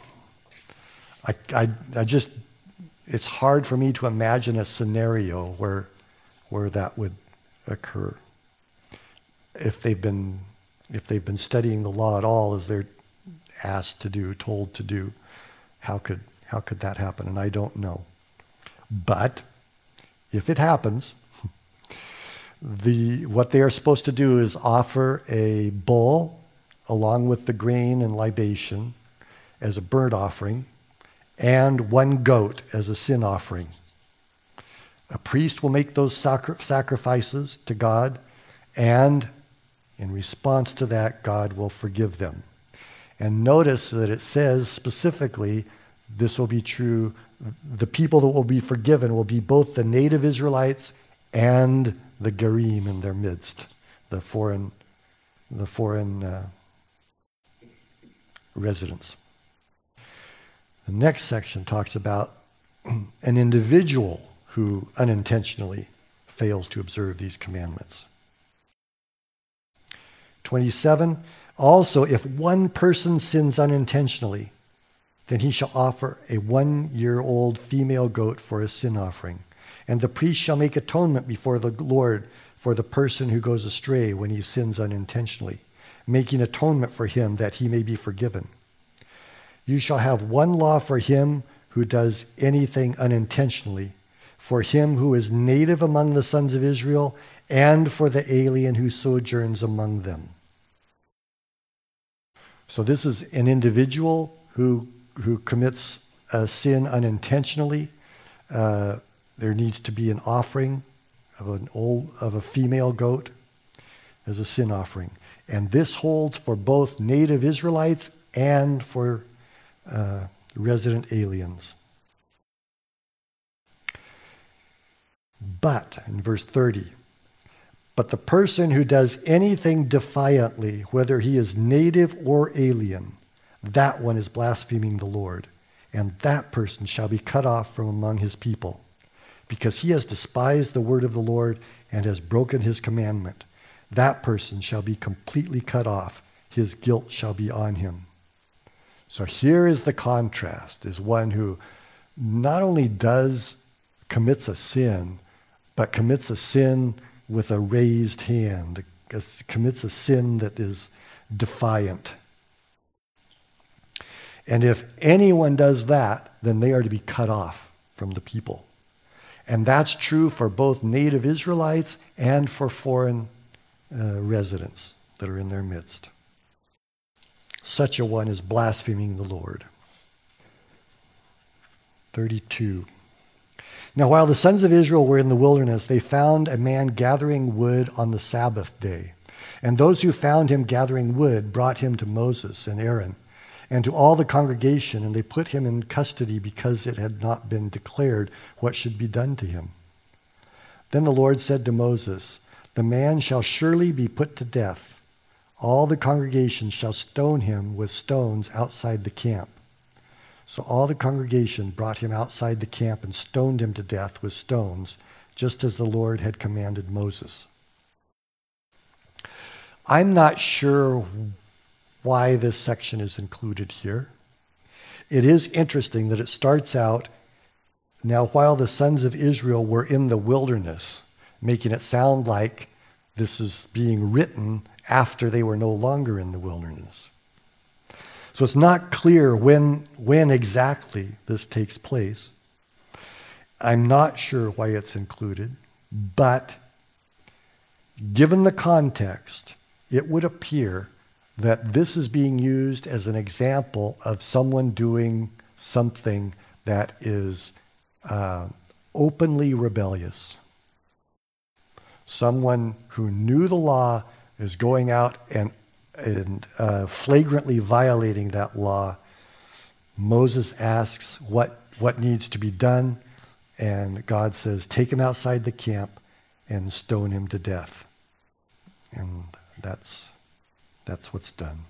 I just, it's hard for me to imagine a scenario where that would occur. If they've been studying the law at all, as they're asked to do, told to do, how could that happen? And I don't know. But if it happens, what they are supposed to do is offer a bull along with the grain and libation as a burnt offering, and 1 goat as a sin offering. A priest will make those sacrifices to God, and in response to that, God will forgive them. And notice that it says specifically, this will be true, the people that will be forgiven will be both the native Israelites and the Gerim in their midst, the foreign residents. The next section talks about an individual who unintentionally fails to observe these commandments. 27, also if one person sins unintentionally, then he shall offer a 1-year-old female goat for a sin offering. And the priest shall make atonement before the Lord for the person who goes astray when he sins unintentionally, making atonement for him that he may be forgiven. You shall have 1 law for him who does anything unintentionally, for him who is native among the sons of Israel, and for the alien who sojourns among them. So this is an individual who commits a sin unintentionally. There needs to be an offering of a female goat as a sin offering. And this holds for both native Israelites and for resident aliens. But, in verse 30, but the person who does anything defiantly, whether he is native or alien, that one is blaspheming the Lord, and that person shall be cut off from among his people, because he has despised the word of the Lord and has broken his commandment. That person shall be completely cut off. His guilt shall be on him. So here is the contrast, is one who not only commits a sin, but commits a sin with a raised hand, commits a sin that is defiant. And if anyone does that, then they are to be cut off from the people. And that's true for both native Israelites and for foreign residents that are in their midst. Such a one is blaspheming the Lord. 32. Now while the sons of Israel were in the wilderness, they found a man gathering wood on the Sabbath day. And those who found him gathering wood brought him to Moses and Aaron and to all the congregation, and they put him in custody because it had not been declared what should be done to him. Then the Lord said to Moses, "The man shall surely be put to death. All the congregation shall stone him with stones outside the camp." So all the congregation brought him outside the camp and stoned him to death with stones, just as the Lord had commanded Moses. I'm not sure why this section is included here. It is interesting that it starts out, now while the sons of Israel were in the wilderness, making it sound like this is being written after they were no longer in the wilderness. So it's not clear when exactly this takes place. I'm not sure why it's included, but given the context, it would appear that this is being used as an example of someone doing something that is openly rebellious. Someone who knew the law is going out and flagrantly violating that law. Moses asks what needs to be done, and God says, take him outside the camp and stone him to death. And that's what's done.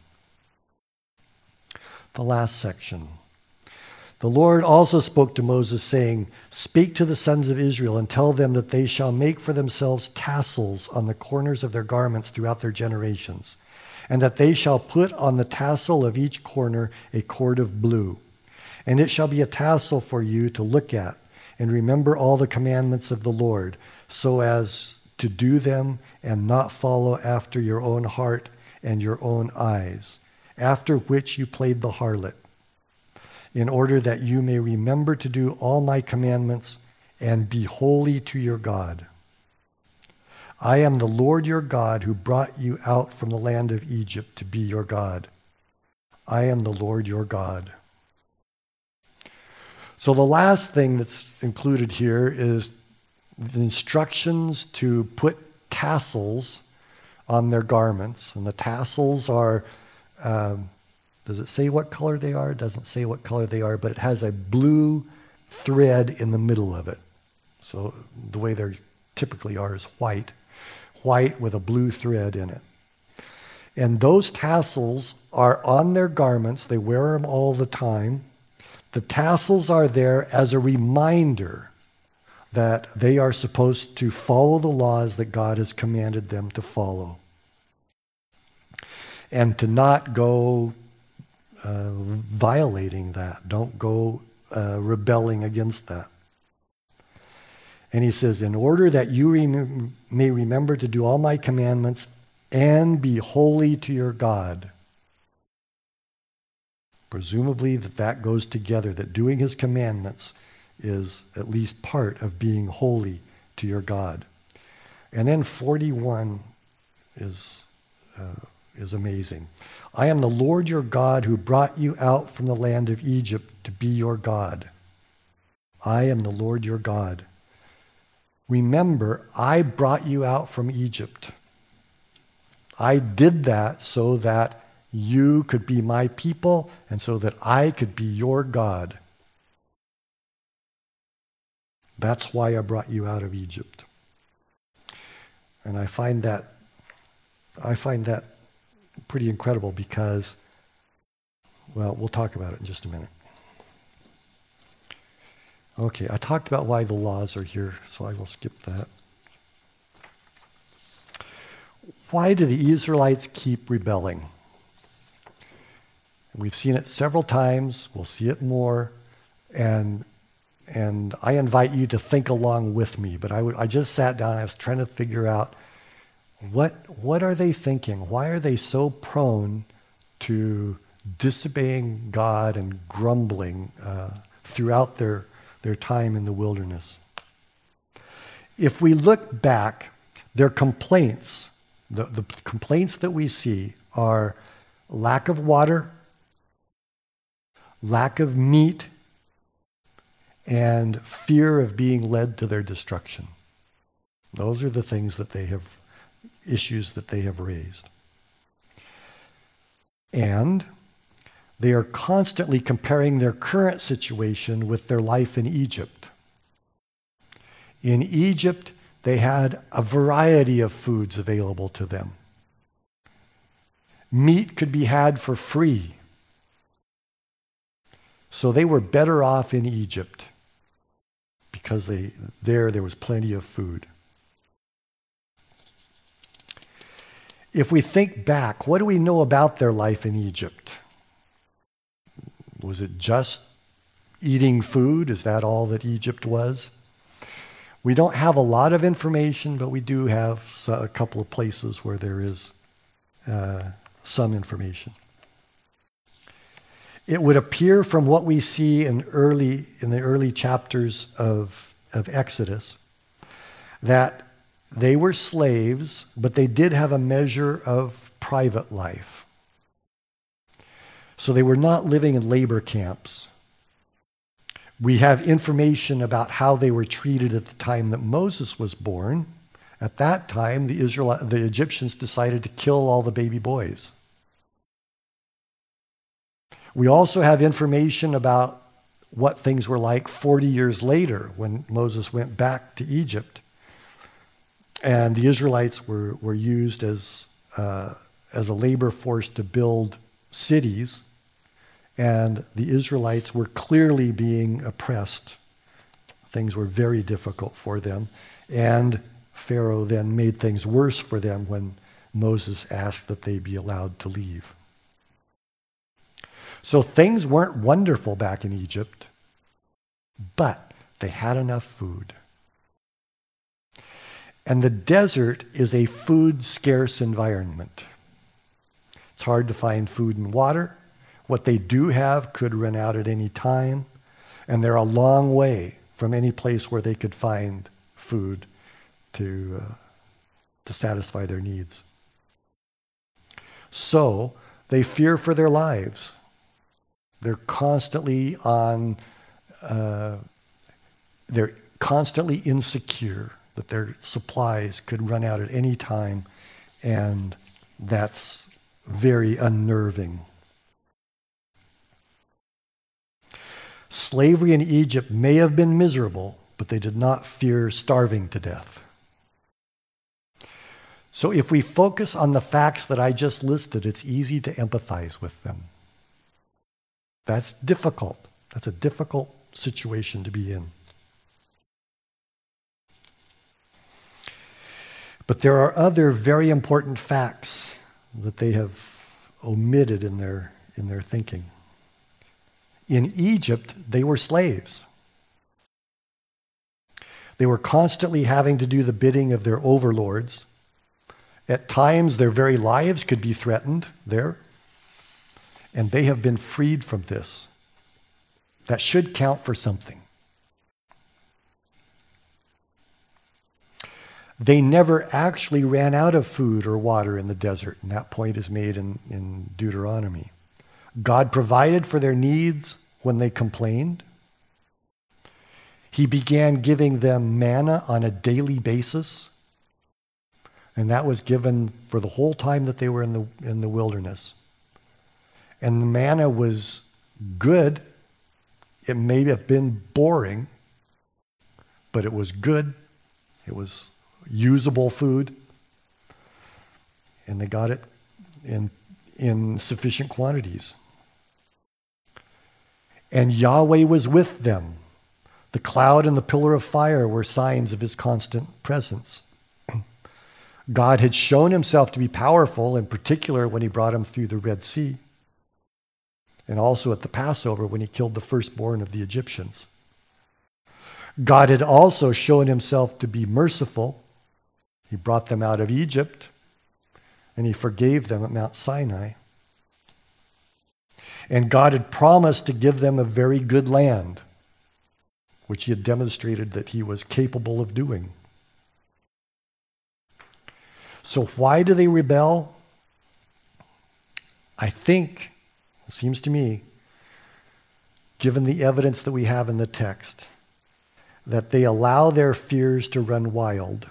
The last section. The Lord also spoke to Moses, saying, speak to the sons of Israel and tell them that they shall make for themselves tassels on the corners of their garments throughout their generations, and that they shall put on the tassel of each corner a cord of blue. And it shall be a tassel for you to look at, and remember all the commandments of the Lord, so as to do them and not follow after your own heart and your own eyes, after which you played the harlot, in order that you may remember to do all my commandments and be holy to your God. I am the Lord your God who brought you out from the land of Egypt to be your God. I am the Lord your God. So the last thing that's included here is the instructions to put tassels on their garments. And the tassels are, does it say what color they are? It doesn't say what color they are, but it has a blue thread in the middle of it. So the way they typically are is white with a blue thread in it. And those tassels are on their garments. They wear them all the time. The tassels are there as a reminder that they are supposed to follow the laws that God has commanded them to follow, and to not go violating that. Don't go rebelling against that. And he says, in order that you may remember to do all my commandments and be holy to your God. Presumably that goes together, that doing his commandments is at least part of being holy to your God. And then 41 is amazing. I am the Lord your God who brought you out from the land of Egypt to be your God. I am the Lord your God. Remember, I brought you out from Egypt. I did that so that you could be my people and so that I could be your God. That's why I brought you out of Egypt. And I find that pretty incredible because, well, we'll talk about it in just a minute. Okay, I talked about why the laws are here, so I will skip that. Why do the Israelites keep rebelling? We've seen it several times. We'll see it more. And I invite you to think along with me. But I just sat down. I was trying to figure out what are they thinking? Why are they so prone to disobeying God and grumbling throughout their time in the wilderness? If we look back, their complaints, the complaints that we see are lack of water, lack of meat, and fear of being led to their destruction. Those are the things that they have, issues that they have raised. And they are constantly comparing their current situation with their life in Egypt. In Egypt, they had a variety of foods available to them. Meat could be had for free. So they were better off in Egypt because there was plenty of food. If we think back, what do we know about their life in Egypt? Was it just eating food? Is that all that Egypt was? We don't have a lot of information, but we do have a couple of places where there is some information. It would appear from what we see in the early chapters of Exodus that They were slaves, but they did have a measure of private life. So they were not living in labor camps. We have information about how they were treated at the time that Moses was born. At that time, the Egyptians decided to kill all the baby boys. We also have information about what things were like 40 years later when Moses went back to Egypt. And the Israelites were used as a labor force to build cities. And the Israelites were clearly being oppressed. Things were very difficult for them. And Pharaoh then made things worse for them when Moses asked that they be allowed to leave. So things weren't wonderful back in Egypt, but they had enough food. And the desert is a food-scarce environment. It's hard to find food and water. What they do have could run out at any time, and they're a long way from any place where they could find food to satisfy their needs. So they fear for their lives. They're constantly they're constantly insecure that their supplies could run out at any time, and that's very unnerving. Slavery in Egypt may have been miserable, but they did not fear starving to death. So if we focus on the facts that I just listed, it's easy to empathize with them. That's difficult. That's a difficult situation to be in. But there are other very important facts that they have omitted in their thinking. In Egypt, they were slaves. They were constantly having to do the bidding of their overlords. At times, their very lives could be threatened there. And they have been freed from this. That should count for something. They never actually ran out of food or water in the desert, and that point is made in Deuteronomy. God provided for their needs when they complained. He began giving them manna on a daily basis, and that was given for the whole time that they were in the wilderness. And the manna was good. It may have been boring, but it was good. It was usable food, and they got it in sufficient quantities. And Yahweh was with them. The cloud and the pillar of fire were signs of his constant presence. God had shown himself to be powerful, in particular when he brought them through the Red Sea, and also at the Passover when he killed the firstborn of the Egyptians. God had also shown himself to be merciful. He brought them out of Egypt, and he forgave them at Mount Sinai. And God had promised to give them a very good land, which he had demonstrated that he was capable of doing. So why do they rebel? I think, it seems to me, given the evidence that we have in the text, that they allow their fears to run wild.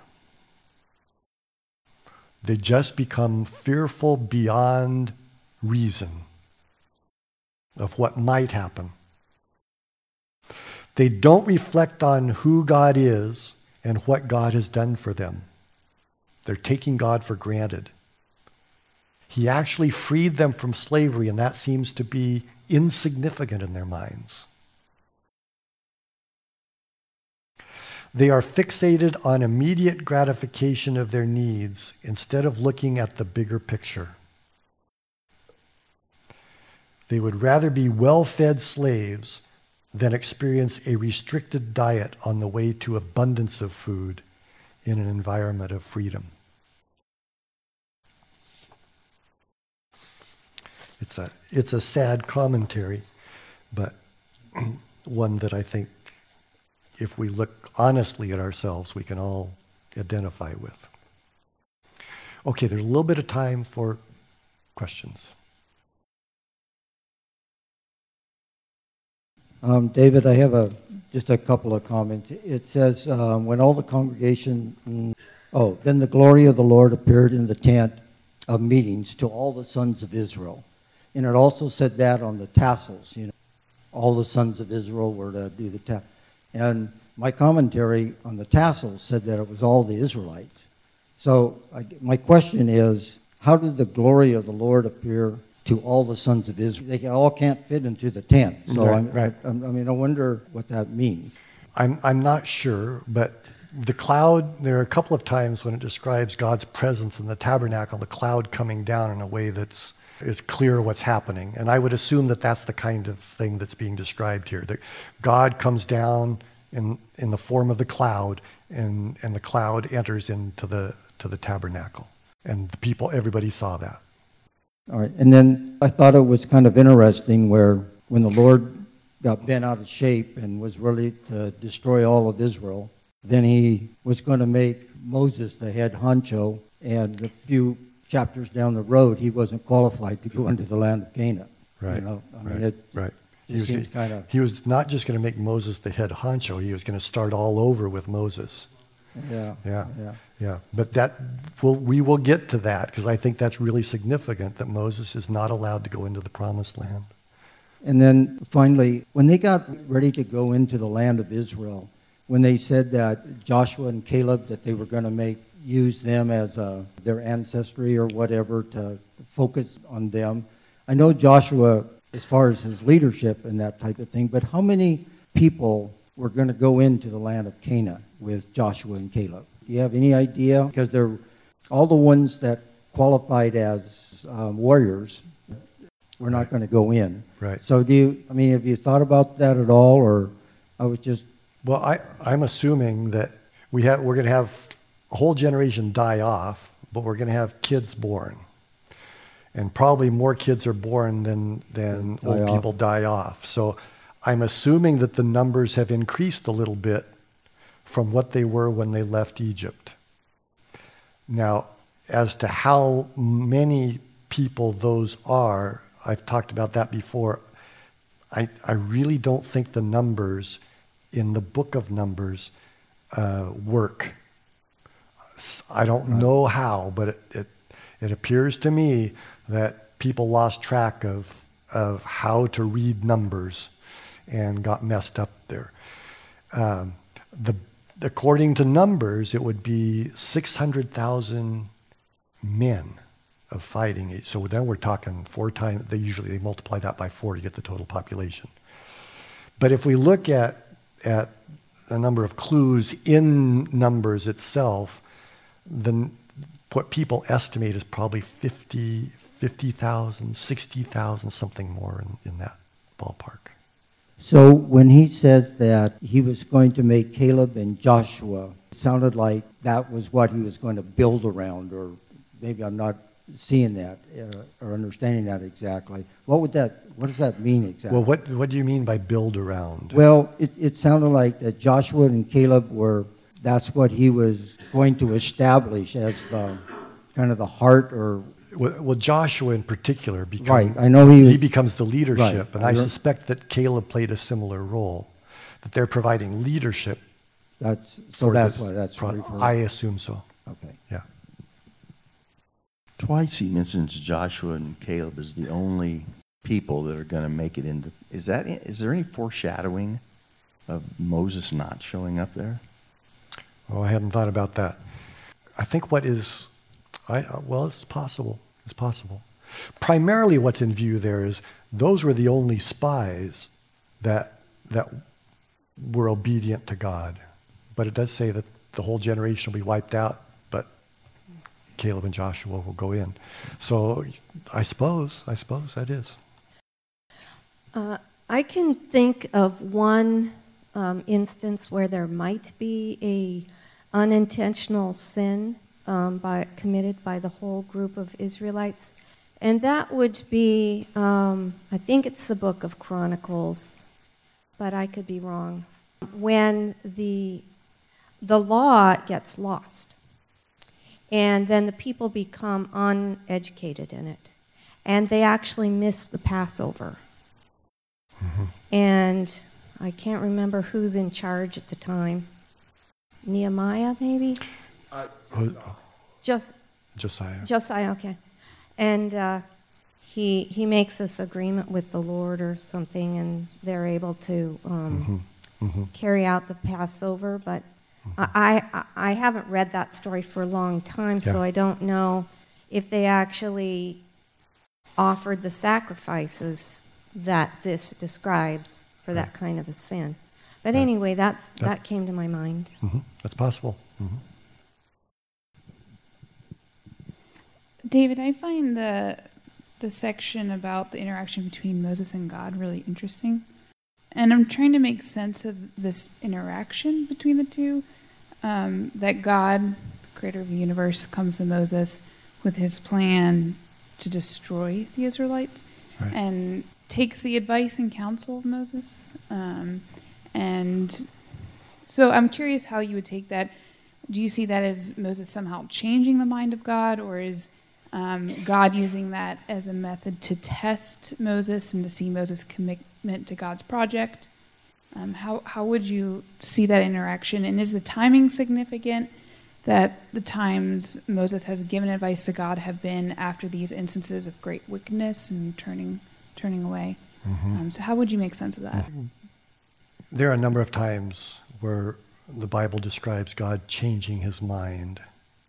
They just become fearful beyond reason of what might happen. They don't reflect on who God is and what God has done for them. They're taking God for granted. He actually freed them from slavery, and that seems to be insignificant in their minds. They are fixated on immediate gratification of their needs instead of looking at the bigger picture. They would rather be well-fed slaves than experience a restricted diet on the way to abundance of food in an environment of freedom. It's a sad commentary, but one that I think if we look honestly at ourselves, we can all identify with. Okay, there's a little bit of time for questions. David, I have just a couple of comments. It says, when all the congregation, then the glory of the Lord appeared in the tent of meetings to all the sons of Israel. And it also said that on the tassels, all the sons of Israel were to do the tassels. And my commentary on the tassels said that it was all the Israelites. So my question is, how did the glory of the Lord appear to all the sons of Israel? They all can't fit into the tent. So Right. I wonder what that means. I'm not sure, but the cloud, there are a couple of times when it describes God's presence in the tabernacle, the cloud coming down in a way it's clear what's happening. And I would assume that that's the kind of thing that's being described here, that God comes down in the form of the cloud, and the cloud enters into the tabernacle. And the people, everybody saw that. All right, and then I thought it was kind of interesting where when the Lord got bent out of shape and was ready to destroy all of Israel, then he was going to make Moses the head honcho, and a few chapters down the road, he wasn't qualified to go into the land of Canaan. Right. Right. He was not just going to make Moses the head honcho, he was going to start all over with Moses. Yeah. But we will get to that, because I think that's really significant, that Moses is not allowed to go into the promised land. And then finally, when they got ready to go into the land of Israel, when they said that Joshua and Caleb, that they were going to use them as their ancestry or whatever to focus on them. I know Joshua, as far as his leadership and that type of thing, but how many people were going to go into the land of Canaan with Joshua and Caleb? Do you have any idea? Because they're all the ones that qualified as warriors were not going to go in. Right. So have you thought about that at all, or I was just... Well, I'm assuming that we're going to have a whole generation die off, but we're going to have kids born. And probably more kids are born than old people die off. So I'm assuming that the numbers have increased a little bit from what they were when they left Egypt. Now, as to how many people those are, I've talked about that before. I really don't think the numbers in the book of Numbers work. I don't know how, but it appears to me that people lost track of how to read numbers and got messed up there. According to Numbers, it would be 600,000 men of fighting age. So then we're talking 4 times. They multiply that by 4 to get the total population. But if we look at a number of clues in Numbers itself, what people estimate is probably 50,000, 60,000, something more in that ballpark. So when he says that he was going to make Caleb and Joshua, it sounded like that was what he was going to build around, or maybe I'm not seeing that or understanding that exactly. What does that mean exactly? Well, what do you mean by build around? Well, it sounded like that Joshua and Caleb that's what he was going to establish as the kind of the heart, or... Well, Joshua in particular he becomes the leadership, right. And I suspect that Caleb played a similar role, that they're providing leadership. That's I assume so. Okay. Yeah. Twice he mentions Joshua and Caleb as the only people that are going to make it into. Is there any foreshadowing of Moses not showing up there? Oh, I hadn't thought about that. I think it's possible. It's possible. Primarily what's in view there is those were the only spies that were obedient to God. But it does say that the whole generation will be wiped out, but Caleb and Joshua will go in. So I suppose that is. I can think of one instance where there might be a unintentional sin committed by the whole group of Israelites, and that would be, I think it's the book of Chronicles, but I could be wrong. When the the law gets lost. And then the people become uneducated in it. And they actually miss the Passover. And I can't remember who's in charge at the time. Nehemiah, maybe? Josiah. Josiah, okay. And he makes this agreement with the Lord or something, and they're able to carry out the Passover. But I haven't read that story for a long time, so I don't know if they actually offered the sacrifices that this describes for that kind of a sin. But anyway, that came to my mind. That's possible. David, I find the section about the interaction between Moses and God really interesting. And I'm trying to make sense of this interaction between the two. That God, creator of the universe, comes to Moses with his plan to destroy the Israelites and takes the advice and counsel of Moses. And so I'm curious how you would take that. Do you see that as Moses somehow changing the mind of God, or is God using that as a method to test Moses and to see Moses' commitment to God's project? How would you see that interaction? And is the timing significant, that the times Moses has given advice to God have been after these instances of great wickedness and turning away? So how would you make sense of that? There are a number of times where the Bible describes God changing his mind.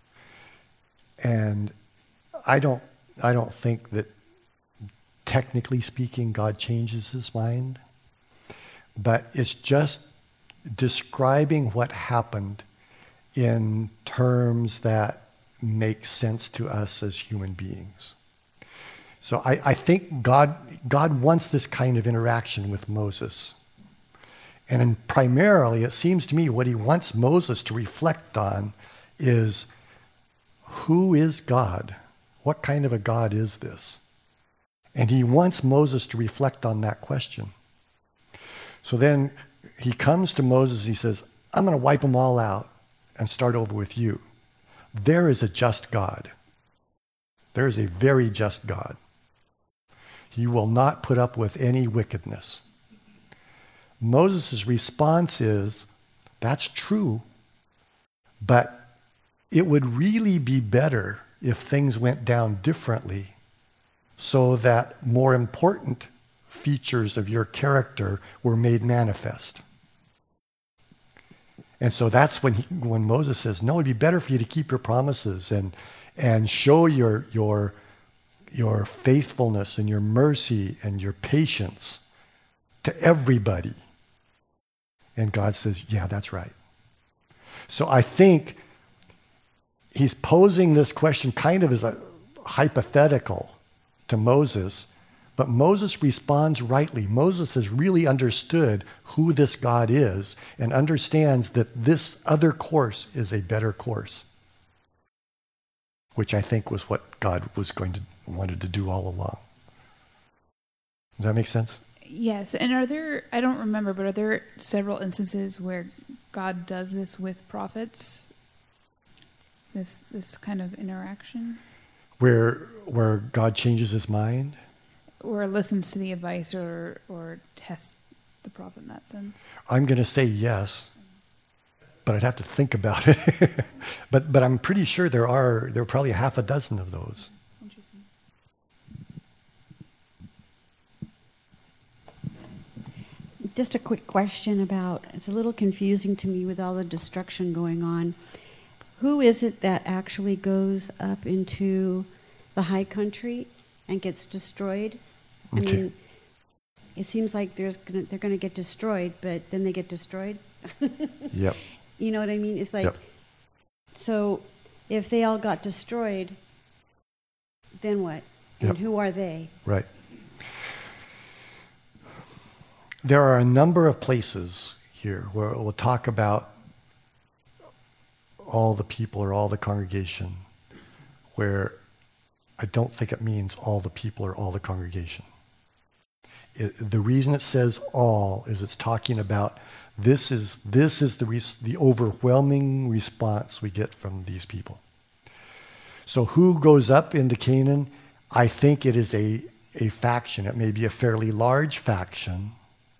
And I don't think that, technically speaking, God changes his mind. But it's just describing what happened in terms that make sense to us as human beings. So I think God wants this kind of interaction with Moses. And primarily, it seems to me, what he wants Moses to reflect on is, who is God? What kind of a God is this? And he wants Moses to reflect on that question. So then he comes to Moses, he says, I'm going to wipe them all out and start over with you. There is a just God. There is a very just God. He will not put up with any wickedness. Moses' response is, that's true, but it would really be better if things went down differently, so that more important features of your character were made manifest. And so that's when Moses says, no, it'd be better for you to keep your promises and show your faithfulness and your mercy and your patience to everybody. And God says, yeah, that's right. So I think he's posing this question kind of as a hypothetical to Moses, but Moses responds rightly. Moses has really understood who this God is and understands that this other course is a better course, which I think was what God wanted to do all along. Does that make sense? Yes, and I don't remember, but are there several instances where God does this with prophets? This kind of interaction? Where God changes his mind? Or listens to the advice or tests the prophet in that sense? I'm going to say yes, but I'd have to think about it. but I'm pretty sure there are probably half a dozen of those. Interesting. Just a quick question about, it's a little confusing to me with all the destruction going on. Who is it that actually goes up into the high country and gets destroyed? I mean, it seems like they're going to get destroyed, but then they get destroyed. Yep. You know what I mean? It's like, so if they all got destroyed, then what? And who are they? Right. There are a number of places here where it will talk about all the people or all the congregation, where I don't think it means all the people or all the congregation. The reason it says all is it's talking about this is the overwhelming response we get from these people. So who goes up into Canaan? I think it is a faction. It may be a fairly large faction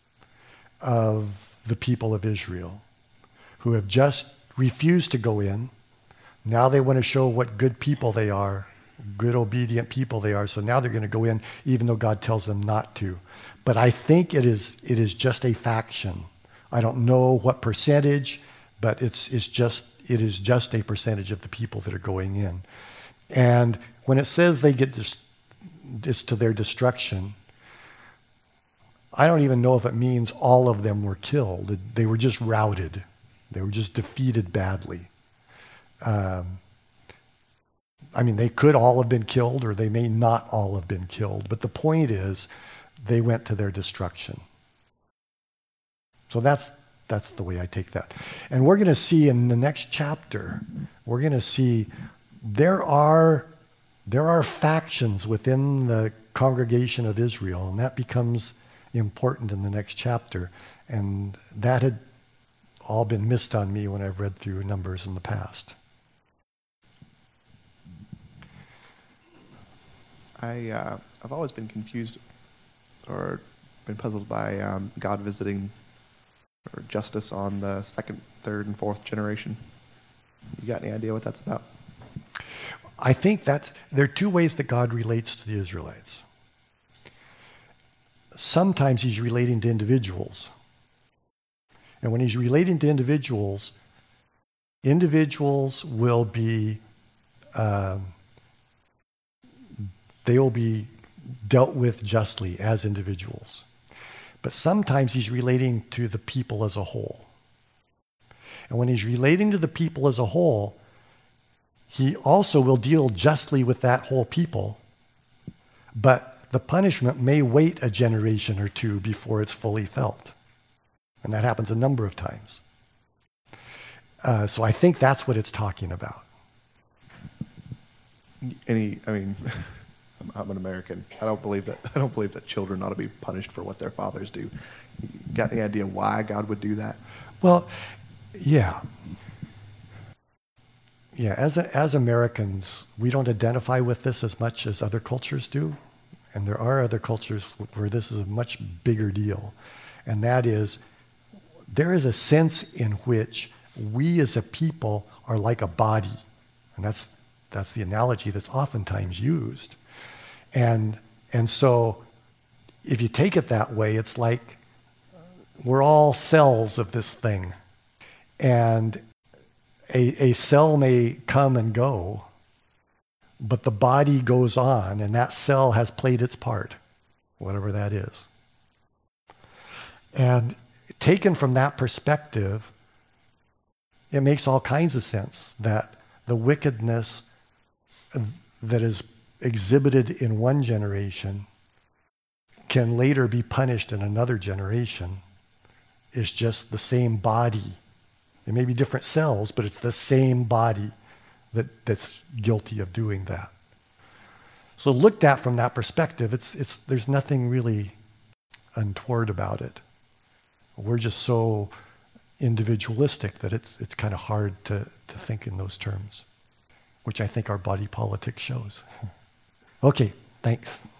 of the people of Israel who have just refused to go in. Now they want to show what good people they are, good obedient people they are. So now they're going to go in even though God tells them not to. But I think it is just a faction. I don't know what percentage, but it is just a percentage of the people that are going in. And when it says they get it's to their destruction, I don't even know if it means all of them were killed. They were just routed. They were just defeated badly. I mean, they could all have been killed, or they may not all have been killed. But the point is, they went to their destruction. So that's the way I take that. And we're going to see in the next chapter, we're going to see there are factions within the congregation of Israel, and that becomes important in the next chapter. And that had all been missed on me when I've read through Numbers in the past. I've always been confused or been puzzled by God visiting or justice on the second, third, and fourth generation. You got any idea what that's about? I think there are two ways that God relates to the Israelites. Sometimes he's relating to individuals. And when he's relating to individuals, individuals will be they will be dealt with justly as individuals. But sometimes he's relating to the people as a whole. And when he's relating to the people as a whole, he also will deal justly with that whole people, but the punishment may wait a generation or two before it's fully felt. And that happens a number of times. So I think that's what it's talking about. I'm an American. I don't believe that children ought to be punished for what their fathers do. You got any idea why God would do that? Well, yeah. Yeah, as Americans, we don't identify with this as much as other cultures do. And there are other cultures where this is a much bigger deal. And that is, there is a sense in which we as a people are like a body. And that's the analogy that's oftentimes used. And so if you take it that way, it's like we're all cells of this thing. And a cell may come and go, but the body goes on, and that cell has played its part, whatever that is. And taken from that perspective, it makes all kinds of sense that the wickedness that is exhibited in one generation can later be punished in another generation. It's just the same body. It may be different cells, but it's the same body that's guilty of doing that. So looked at from that perspective, there's nothing really untoward about it. We're just so individualistic that it's kind of hard to think in those terms, which I think our body politic shows. Okay, thanks.